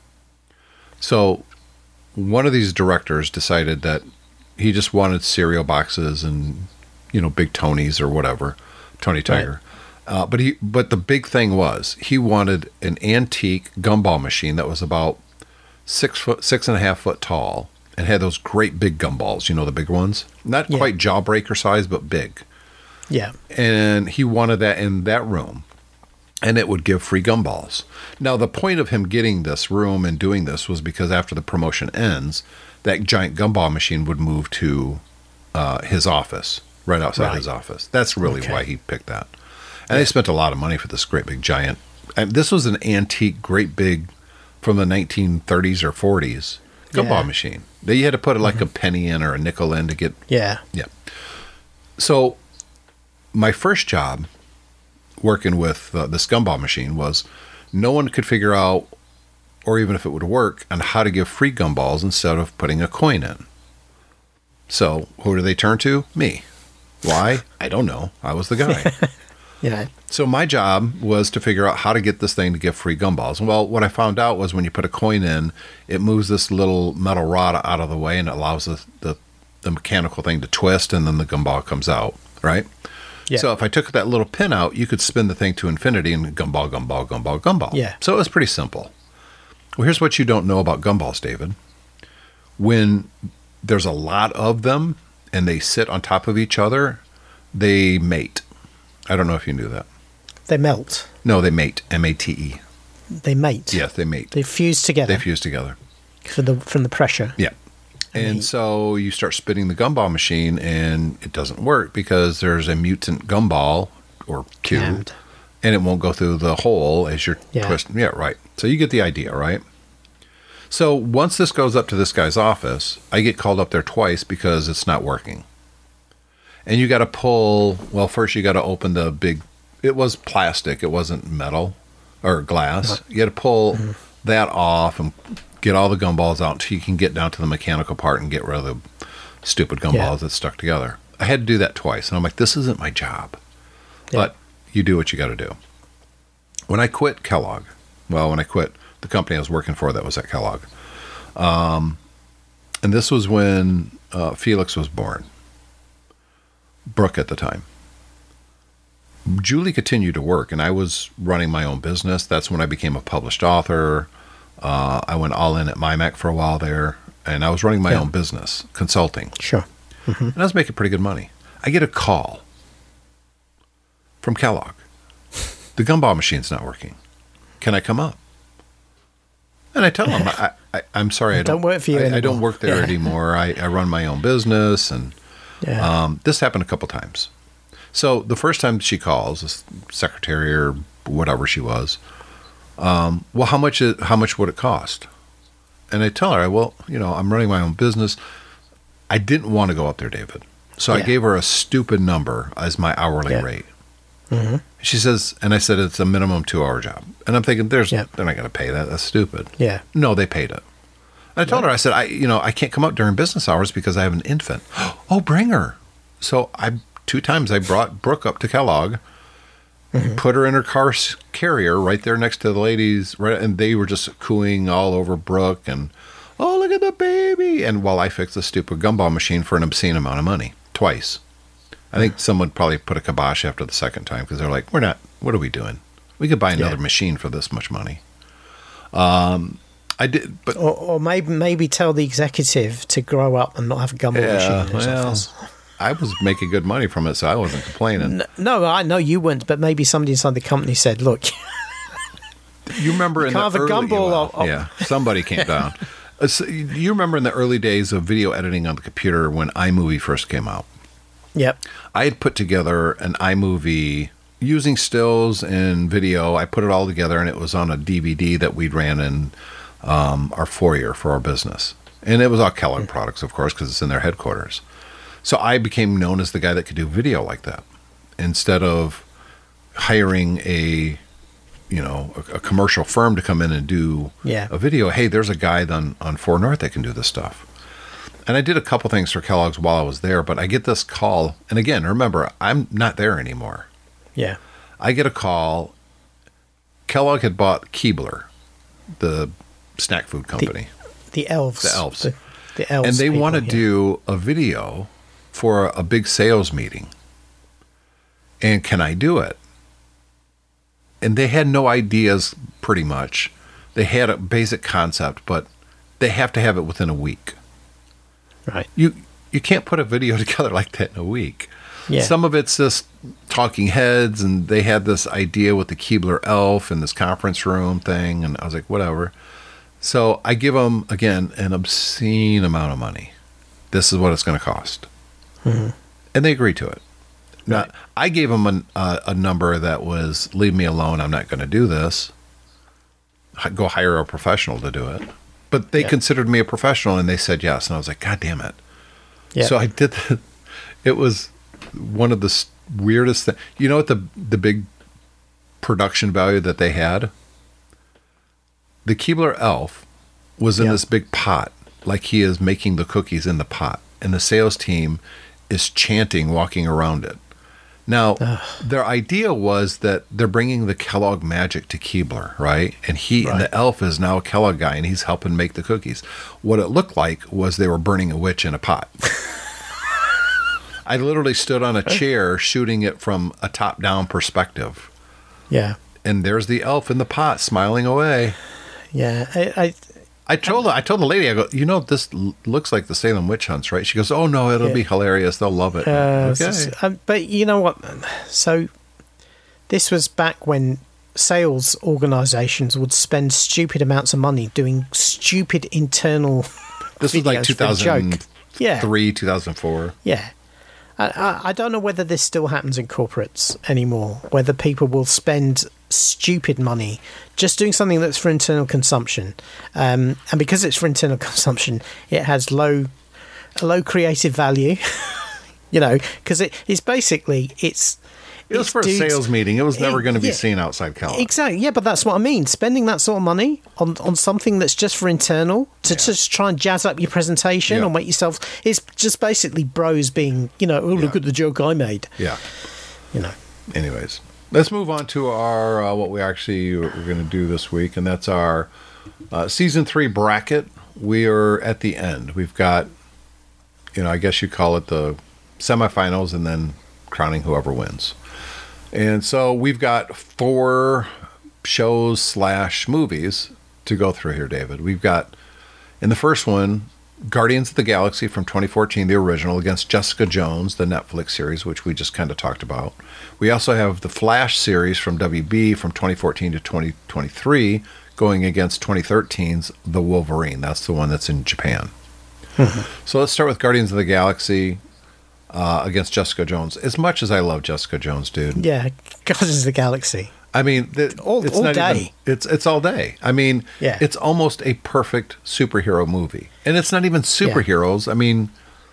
So one of these directors decided that he just wanted cereal boxes and, you know, big Tonys or whatever, Tony Tiger. Right. Uh, but he, but the big thing was he wanted an antique gumball machine that was about six foot, six and a half foot tall, and had those great big gumballs, you know, the big ones, not yeah. quite jawbreaker size, but big. Yeah. And he wanted that in that room, and it would give free gumballs. Now, the point of him getting this room and doing this was because after the promotion ends, that giant gumball machine would move to uh, his office, right outside right. his office. That's really okay. why he picked that. And yeah. they spent a lot of money for this great big giant. And this was an antique, great big, from the nineteen thirties or forties gumball yeah. machine. You had to put like mm-hmm. a penny in or a nickel in to get. Yeah. Yeah. So my first job working with uh, this gumball machine was no one could figure out, or even if it would work, on how to give free gumballs instead of putting a coin in. So who do they turn to? Me. Why? I don't know. I was the guy. Yeah. So my job was to figure out how to get this thing to give free gumballs. Well, what I found out was when you put a coin in, it moves this little metal rod out of the way and it allows the, the, the mechanical thing to twist, and then the gumball comes out, right? Yeah. So if I took that little pin out, you could spin the thing to infinity and gumball, gumball, gumball, gumball. Yeah. So it was pretty simple. Well, here's what you don't know about gumballs, David. When there's a lot of them and they sit on top of each other, they mate. I don't know if you knew that. They melt. No, they mate. M A T E. They mate. Yes, they mate. They fuse together. They fuse together. For the from the pressure. Yeah. And, and so you start spinning the gumball machine, and it doesn't work because there's a mutant gumball or two, Jammed. and it won't go through the hole as you're yeah. twisting. Yeah, right. So you get the idea, right? So once this goes up to this guy's office, I get called up there twice because it's not working. And you got to pull, well, first you got to open the big, it was plastic, it wasn't metal or glass. You got to pull mm-hmm. that off and get all the gumballs out until you can get down to the mechanical part and get rid of the stupid gumballs yeah. that's stuck together. I had to do that twice. And I'm like, this isn't my job. Yeah. But you do what you got to do. When I quit Kellogg, well, when I quit the company I was working for that was at Kellogg, um, and this was when uh, Felix was born. Brooke at the time. Julie continued to work, and I was running my own business. That's when I became a published author. Uh, I went all in at MyMac for a while there, and I was running my yeah. own business, consulting. Sure. Mm-hmm. And I was making pretty good money. I get a call from Kellogg. The gumball machine's not working. Can I come up? And I tell them, I, I, I'm sorry, I don't, don't work for you I, anymore. I don't work there yeah. anymore. I, I run my own business, and Yeah. Um, this happened a couple times. So the first time she calls, this secretary or whatever she was, um, well, how much is, how much would it cost? And I tell her, well, you know, I'm running my own business. I didn't want to go up there, David. So yeah. I gave her a stupid number as my hourly yeah. rate. Mm-hmm. She says, and I said, it's a minimum two hour job. And I'm thinking, there's, yeah. they're not going to pay that. That's stupid. Yeah. No, they paid it. I told her, I said, I, you know, I can't come up during business hours because I have an infant. Oh, bring her. So I, two times I brought Brooke up to Kellogg, mm-hmm. put her in her car carrier right there next to the ladies, right, and they were just cooing all over Brooke and, oh, look at the baby. And while I fixed the stupid gumball machine for an obscene amount of money, twice. I think someone probably put a kibosh after the second time because they're like, we're not, what are we doing? We could buy another yeah. machine for this much money. Um, I did, but or, or maybe maybe tell the executive to grow up and not have a gumball yeah, machine in his well, office. I was making good money from it, so I wasn't complaining. No, no, I know you weren't, but maybe somebody inside the company said, "Look, you remember in can't the have a early, gumball well, or- yeah, somebody came down. Uh, so you remember in the early days of video editing on the computer when iMovie first came out? Yep. I had put together an iMovie using stills and video. I put it all together, and it was on a D V D that we ran in um, our foyer for our business. And it was all Kellogg mm. products, of course, because it's in their headquarters. So I became known as the guy that could do video like that. Instead of hiring a, you know, a, a commercial firm to come in and do yeah. a video, hey, there's a guy on, on four North that can do this stuff. And I did a couple things for Kellogg's while I was there, but I get this call. And again, remember, I'm not there anymore. Yeah. I get a call. Kellogg had bought Keebler, the snack food company. The, the elves. The elves. The, the elves. And they people, want to yeah. do a video for a, a big sales meeting. And can I do it? And they had no ideas, pretty much. They had a basic concept, but they have to have it within a week. Right. You you can't put a video together like that in a week. Yeah. Some of it's just talking heads, and they had this idea with the Keebler elf in this conference room thing, and I was like, whatever. So I give them, again, an obscene amount of money. This is what it's going to cost. Mm-hmm. And they agreed to it. Now, Right. I gave them a, a, a number that was, leave me alone, I'm not going to do this. H- Go hire a professional to do it. But they Yeah. considered me a professional, and they said yes. And I was like, God damn it. Yeah. So I did that. It was one of the s- weirdest things. You know what the the big production value that they had? The Keebler elf was in Yeah. this big pot, like he is making the cookies in the pot. And the sales team is chanting, walking around it. Now, their idea was that they're bringing the Kellogg magic to Keebler, right? And he and Right. the elf is now a Kellogg guy, and he's helping make the cookies. What it looked like was they were burning a witch in a pot. I literally stood on a chair shooting it from a top-down perspective. Yeah. And there's the elf in the pot smiling away. Yeah. I, I I told her, I told the lady, I go, you know, this l- looks like the Salem witch hunts, right? She goes, oh no, it'll Yeah. be hilarious. They'll love it. Uh, okay. s- um, but you know what? So this was back when sales organizations would spend stupid amounts of money doing stupid internal This was like videos two for the thousand joke. Yeah. three, two thousand four. Yeah. I, I, I don't know whether this still happens in corporates anymore, whether people will spend stupid money just doing something that's for internal consumption. Um, and because it's for internal consumption, it has low, a low creative value, you know, because it, it's basically, it's... It was it's for a dudes- sales meeting. It was never it- going to be yeah. seen outside Kellogg. Exactly. Yeah, but that's what I mean. Spending that sort of money on, on something that's just for internal to Yeah. just try and jazz up your presentation Yeah. or make yourself. It's just basically bros being, you know, oh, look Yeah. at the joke I made. Yeah. You know. Anyways, let's move on to our uh, what we actually we're going to do this week, and that's our uh, season three bracket. We are at the end. We've got, you know, I guess you call it the semifinals, and then crowning whoever wins. And so we've got four shows slash movies to go through here, David. We've got, in the first one, Guardians of the Galaxy from twenty fourteen, the original, against Jessica Jones, the Netflix series, which we just kind of talked about. We also have the Flash series from W B from twenty fourteen to twenty twenty-three going against twenty thirteen's The Wolverine. That's the one that's in Japan. So let's start with Guardians of the Galaxy uh, against Jessica Jones. As much as I love Jessica Jones, dude. Yeah, Guardians of the Galaxy. I mean, the, All- it's all not day. even. It's it's all day. I mean, Yeah. it's almost a perfect superhero movie, and it's not even superheroes. I mean,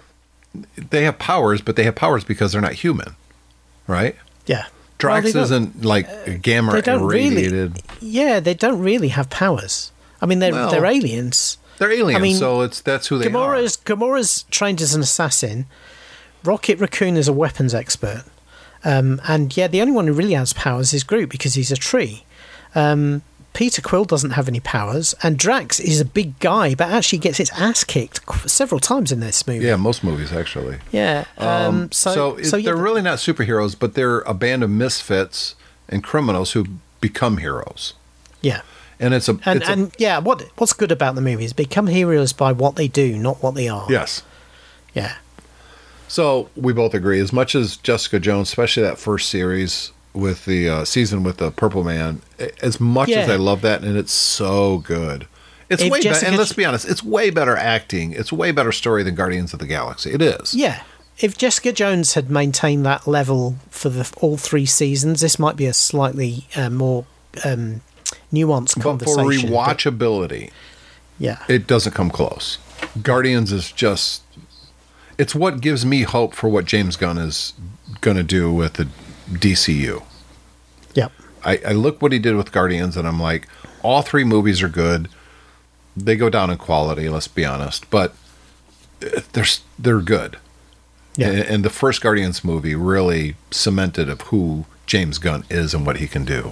they have powers, but they have powers because they're not human, right? Yeah. Drax Well, they don't- isn't like gamma They don't irradiated. really. Yeah, they don't really have powers. I mean, they're Well, they're aliens. They're aliens, I mean, so it's that's who they Gamora's Gamora's trained as an assassin. Rocket Raccoon is a weapons expert. Um, and yeah, the only one who really has powers is Groot because he's a tree. Um, Peter Quill doesn't have any powers, and Drax is a big guy, but actually gets its ass kicked qu- several times in this movie. are. Yeah, most movies actually. Yeah. Um, so, so it, so yeah, they're really not superheroes, but they're a band of misfits and criminals who become heroes. yeah. And it's a And it's a- and yeah, what what's good about the movie is become heroes by what they do, not what they are. yes. Yeah. So we both agree, as much as Jessica Jones, especially that first series, with the uh, season with the Purple Man. As much Yeah. as I love that, and it's so good. It's If way better, Jessica- and let's be honest, it's way better acting. It's way better story than Guardians of the Galaxy. It is. Yeah. If Jessica Jones had maintained that level for the all three seasons, this might be a slightly uh, more um, nuanced But for conversation. rewatchability, yeah. it doesn't come close. Guardians is just, it's what gives me hope for what James Gunn is going to do with the D C U. Yep. I, I look what he did with Guardians, and I'm like, all three movies are good. They go down in quality, let's be honest, but they're they're good. Yeah. And, and the first Guardians movie really cemented of who James Gunn is and what he can do.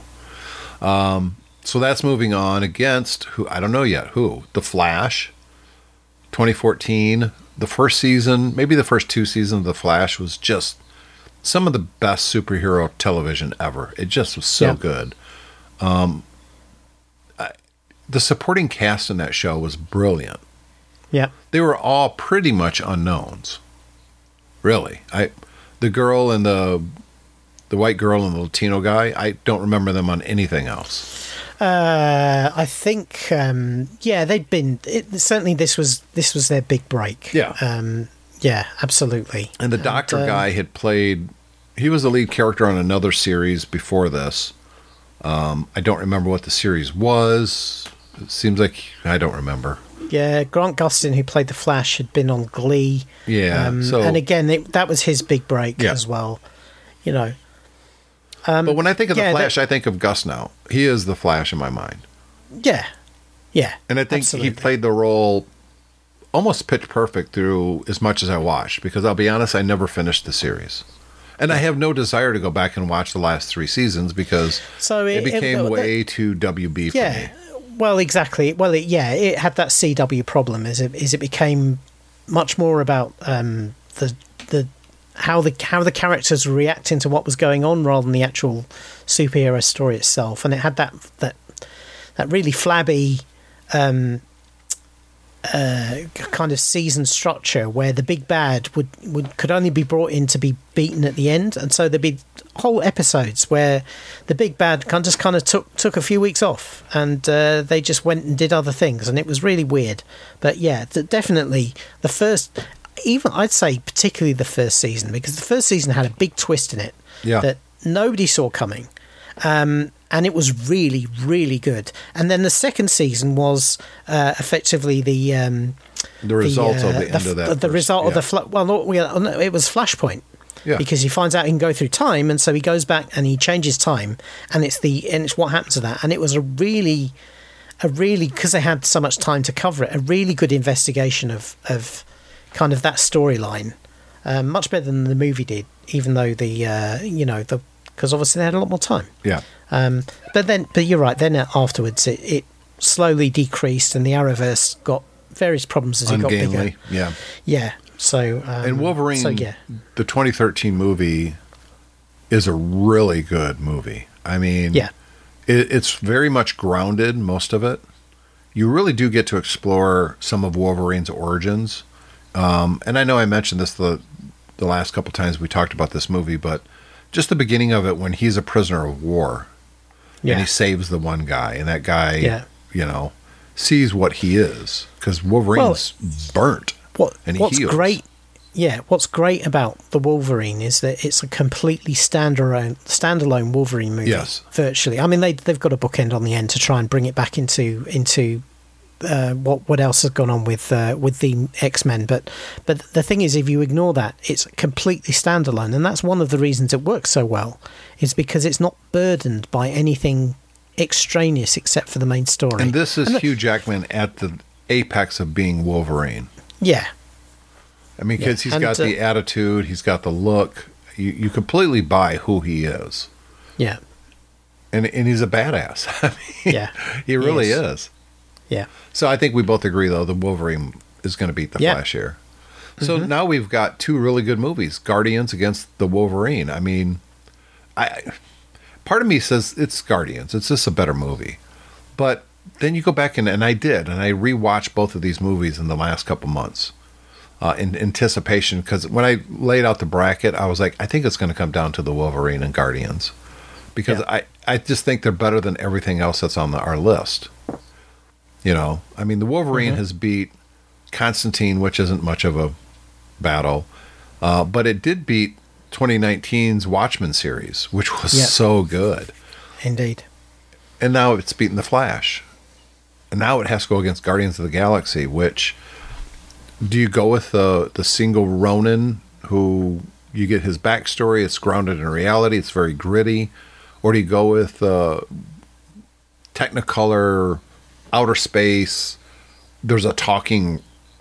Um, so that's moving on against who I don't know yet. Who? The Flash. twenty fourteen. The first season, maybe the first two seasons of The Flash was just some of the best superhero television ever. It just was so Yeah. good. Um, I, the supporting cast in that show was brilliant. Yeah. They were all pretty much unknowns. Really. I the girl and the the white girl and the Latino guy, I don't remember them on anything else. Uh, I think, um, yeah, they'd been. It, certainly, this was this was their big break. Yeah. Um, yeah, absolutely. And the doctor uh, guy had played, he was the lead character on another series before this. Um, I don't remember what the series was. It seems like, I don't remember. Yeah, Grant Gustin, who played the Flash, had been on Glee. Yeah. Um, so, and again, it, that was his big break Yeah. as well. You know. Um, but when I think of yeah, the Flash, that- I think of Gus now. He is the Flash in my mind. Yeah. Yeah. And I think absolutely. he played the role almost pitch perfect through as much as I watched, because I'll be honest, I never finished the series. And I have no desire to go back and watch the last three seasons because So it, it- became it- way too W B for Yeah. me. Well, exactly. Well, it, yeah, it had that C W problem. Is it? Is it became much more about um, the the how the how the characters were reacting to what was going on rather than the actual superhero story itself. And it had that that that really flabby um, uh, kind of season structure where the big bad would, would could only be brought in to be beaten at the end, and so there'd be whole episodes where the big bad kind just kind of took took a few weeks off, and uh, they just went and did other things, and it was really weird. But yeah, th- definitely the first, even I'd say particularly the first season, because the first season had a big twist in it Yeah. that nobody saw coming. Um, and it was really, really good. And then the second season was uh, effectively the um, The result uh, of the, end f- of that. the first- result of yeah. the fla- well, no, we- no, it was Flashpoint. Yeah. Because he finds out he can go through time, and so he goes back and he changes time, and it's the and it's what happens to that. And it was a really, a really because they had so much time to cover it, a really good investigation of of kind of that storyline, um, much better than the movie did, even though the uh, you know the because obviously they had a lot more time. Yeah. Um, but then, but you're right. Then afterwards, it, it slowly decreased, and the Arrowverse got various problems as it got bigger. Ungainly. Yeah. Yeah. So um, And Wolverine, So yeah, the twenty thirteen movie, is a really good movie. I mean, yeah, it, it's very much grounded, most of it. You really do get to explore some of Wolverine's origins. Um, and I know I mentioned this the the last couple times we talked about this movie, but just the beginning of it when he's a prisoner of war yeah, and he saves the one guy, and that guy, Yeah. you know, sees what he is, because Wolverine's burnt. What and he what's heals. great? Yeah, what's great about the Wolverine is that it's a completely standalone standalone Wolverine movie. Yes. Virtually. I mean, they they've got a bookend on the end to try and bring it back into into uh, what what else has gone on with uh, with the X-Men. But but the thing is, if you ignore that, it's completely standalone, and that's one of the reasons it works so well. Is because it's not burdened by anything extraneous except for the main story. And this is And the- Hugh Jackman at the apex of being Wolverine. Yeah. I mean, because Yeah, he's and, got the uh, attitude, he's got the look. You, you completely buy who he is. Yeah. And and he's a badass. I mean, Yeah. he really He is. is. Yeah. So I think we both agree, though, the Wolverine is going to beat the Yeah. Flash here. So Mm-hmm. now we've got two really good movies, Guardians against the Wolverine. I mean, I part of me says it's Guardians. It's just a better movie. But then you go back and, and I did, and I rewatched both of these movies in the last couple months uh, in anticipation, because when I laid out the bracket, I was like, I think it's going to come down to the Wolverine and Guardians. because Yeah. I, I just think they're better than everything else that's on the, our list. You know, I mean, the Wolverine Mm-hmm. has beat Constantine, which isn't much of a battle, uh, but it did beat twenty nineteen's Watchmen series, which was Yeah. so good. Indeed. And now it's beaten The Flash. And now it has to go against Guardians of the Galaxy, which, do you go with the, the single Ronin, who you get his backstory, it's grounded in reality, it's very gritty, or do you go with uh, Technicolor, outer space, there's a talking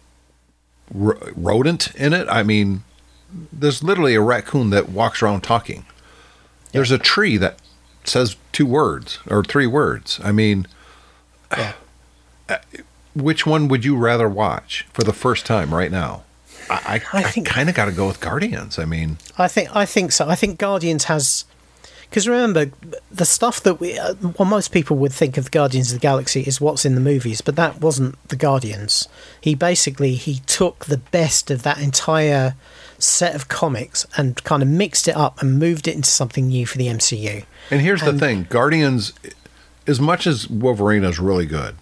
r- rodent in it? I mean, there's literally a raccoon that walks around talking. There's a tree that says two words or three words. I mean, Yeah. which one would you rather watch for the first time right now? I, I, I I think- kind of got to go with Guardians. I mean, I think I think so. I think Guardians has, because remember the stuff that we, uh, well, most people would think of Guardians of the Galaxy is what's in the movies, but that wasn't the Guardians. He basically he took the best of that entire set of comics and kind of mixed it up and moved it into something new for the M C U. and here's the And- thing: Guardians, as much as Wolverine is really good,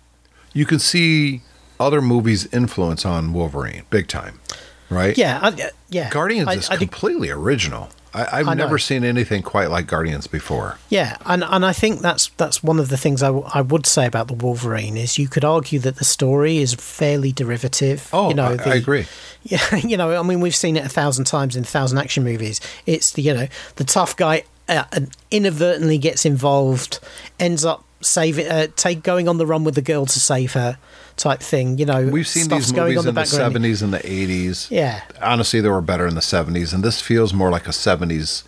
you can see other movies' influence on Wolverine big time, right? Yeah, I, yeah. Guardians I, is I do- completely original. I, I've I know. never seen anything quite like Guardians before. Yeah, and and I think that's that's one of the things I, w- I would say about the Wolverine is you could argue that the story is fairly derivative. Oh, you know, I, the, I agree. Yeah, you know, I mean, we've seen it a thousand times in a thousand action movies. It's the you know the tough guy uh, inadvertently gets involved, ends up saving, uh, take going on the run with the girl to save her, type thing. You know, We've seen stuff's these going movies on in the background. seventies and the eighties. Yeah, Honestly, they were better in the seventies, and this feels more like a seventies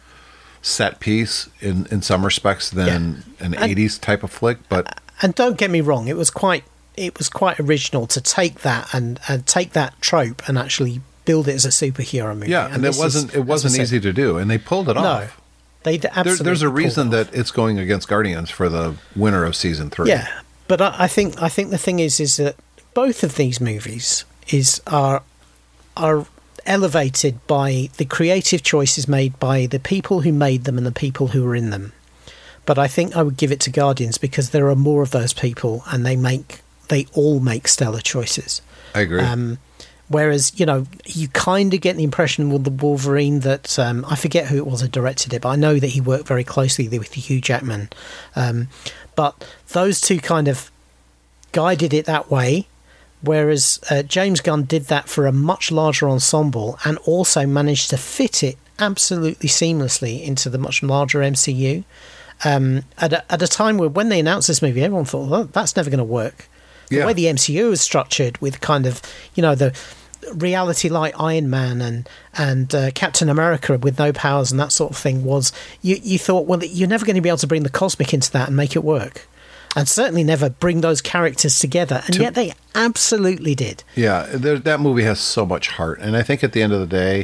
set piece in, in some respects than an And- eighties type of flick. But and don't get me wrong, it was quite it was quite original to take that and, and take that trope and actually build it as a superhero movie. yeah, and, it this is, wasn't as it I wasn't said, easy to do, and they pulled it No, off. they d- There, absolutely. there's a pulled reason it off. that it's going against Guardians for the winner of season three. Yeah, but I, I think I think the thing is is that both of these movies is are are elevated by the creative choices made by the people who made them and the people who were in them. But I think I would give it to Guardians because there are more of those people and they make they all make stellar choices. I agree. Um, whereas, you know, you kind of get the impression with the Wolverine that um, I forget who it was that directed it, but I know that he worked very closely with Hugh Jackman. Um, but those two kind of guided it that way, whereas uh, James Gunn did that for a much larger ensemble and also managed to fit it absolutely seamlessly into the much larger M C U. Um, at, a, at a time where when they announced this movie, everyone thought, well, that's never going to work. The Yeah. way the M C U is structured with kind of, you know, the reality like Iron Man and and uh, Captain America with no powers and that sort of thing was, you, you thought, well, you're never going to be able to bring the cosmic into that and make it work. And certainly never bring those characters together. And To- yet they absolutely did. Yeah, there, that movie has so much heart, and I think at the end of the day,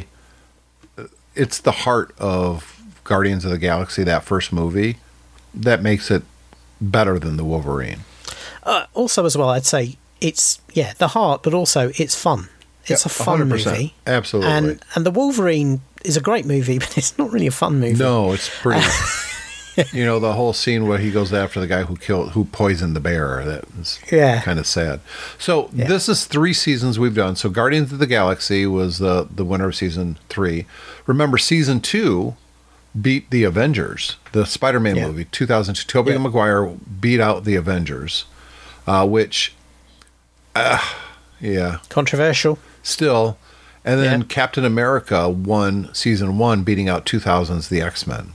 it's the heart of Guardians of the Galaxy, that first movie, that makes it better than the Wolverine. Uh, also, as well, I'd say it's, yeah, the heart, but also it's fun. It's Yeah, a fun one hundred percent. movie. Absolutely. And, and The Wolverine is a great movie, but it's not really a fun movie. No, it's pretty. You know, the whole scene where he goes after the guy who killed, who poisoned the bear. That was Yeah. kind of sad. So this is three seasons we've done. So Guardians of the Galaxy was the the winner of season three. Remember, season two beat the Avengers, the Spider-Man Yeah. movie, two thousand two. Tobey Yeah. Maguire beat out the Avengers, uh, which, uh, yeah, Controversial. still. And then Yeah. Captain America won season one, beating out two thousand's The X-Men.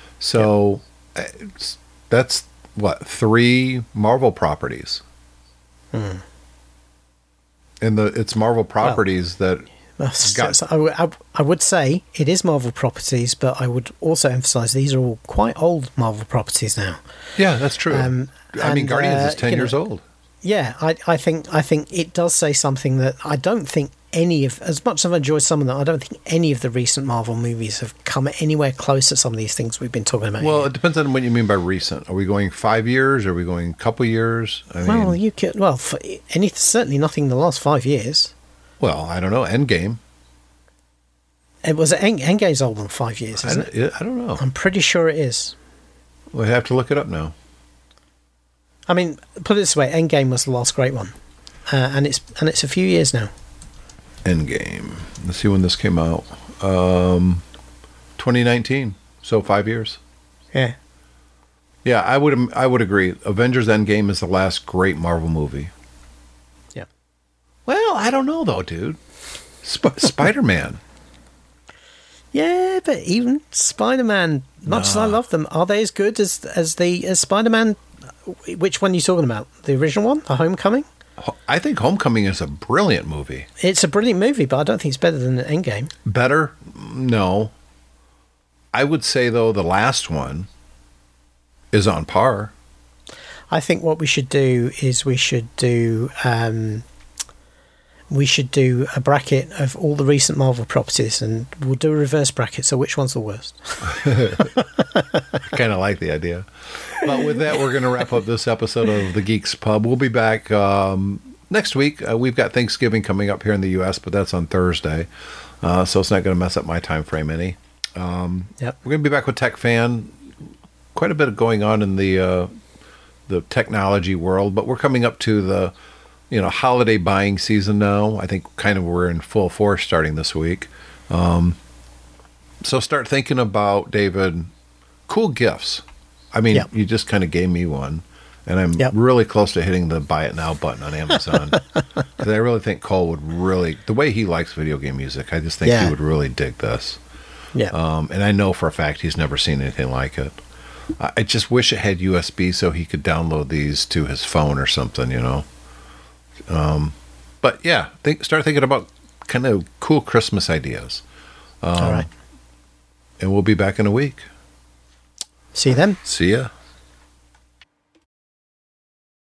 So it's, that's, what, three Marvel properties. Hmm. And the it's Marvel properties that... That's- Got- that's- I, w- I w- I would say it is Marvel properties, but I would also emphasise these are all quite old Marvel properties now. Yeah, that's true. Um, I mean, and, Guardians uh, is ten you know, years old. Yeah, I, I think I think it does say something that I don't think any of, as much as I've enjoyed some of them, I don't think any of the recent Marvel movies have come anywhere close to some of these things we've been talking about. Well, here. it depends on what you mean by recent. Are we going five years? Are we going a couple years? I mean, well, you could well for any certainly nothing in the last five years. well, I don't know. Endgame. It was End, Endgame's older than five years, I isn't don't, it? I don't know. I'm pretty sure it is. We'll have to look it up now. I mean, put it this way: Endgame was the last great one, uh, and it's and it's a few years now. Endgame. Let's see when this came out. Um, twenty nineteen. So five years. Yeah. Yeah, I would I would agree. Avengers Endgame is the last great Marvel movie. Yeah. Well, I don't know though, dude. Sp- Spider-Man. Yeah, but even Spider-Man, much as I love them, are they as good as as the as Spider-Man? Which one are you talking about? The original one, The Homecoming? I think Homecoming is a brilliant movie. It's a brilliant movie, but I don't think it's better than Endgame. Better? No. I would say though the last one is on par. I think what we should do is we should do um, we should do a bracket of all the recent Marvel properties, and we'll do a reverse bracket. So which one's the worst? I kind of like the idea. But with that, we're going to wrap up this episode of The Geeks Pub. We'll be back um, next week. Uh, we've got Thanksgiving coming up here in the U S, but that's on Thursday, uh, so it's not going to mess up my time frame any. Um, yep. We're going to be back with Tech Fan. Quite a bit going on in the uh, the technology world, but we're coming up to the you know holiday buying season now. I think kind of we're in full force starting this week. Um, so start thinking about, David, cool gifts. I mean, yep. you just kind of gave me one, and I'm yep. really close to hitting the buy it now button on Amazon because I really think Cole would really, the way he likes video game music, I just think yeah. he would really dig this. Yeah. Um, and I know for a fact he's never seen anything like it. I just wish it had U S B so he could download these to his phone or something, you know. Um, but yeah, think, start thinking about kind of cool Christmas ideas. Um, All right. And we'll be back in a week. See you then. See ya.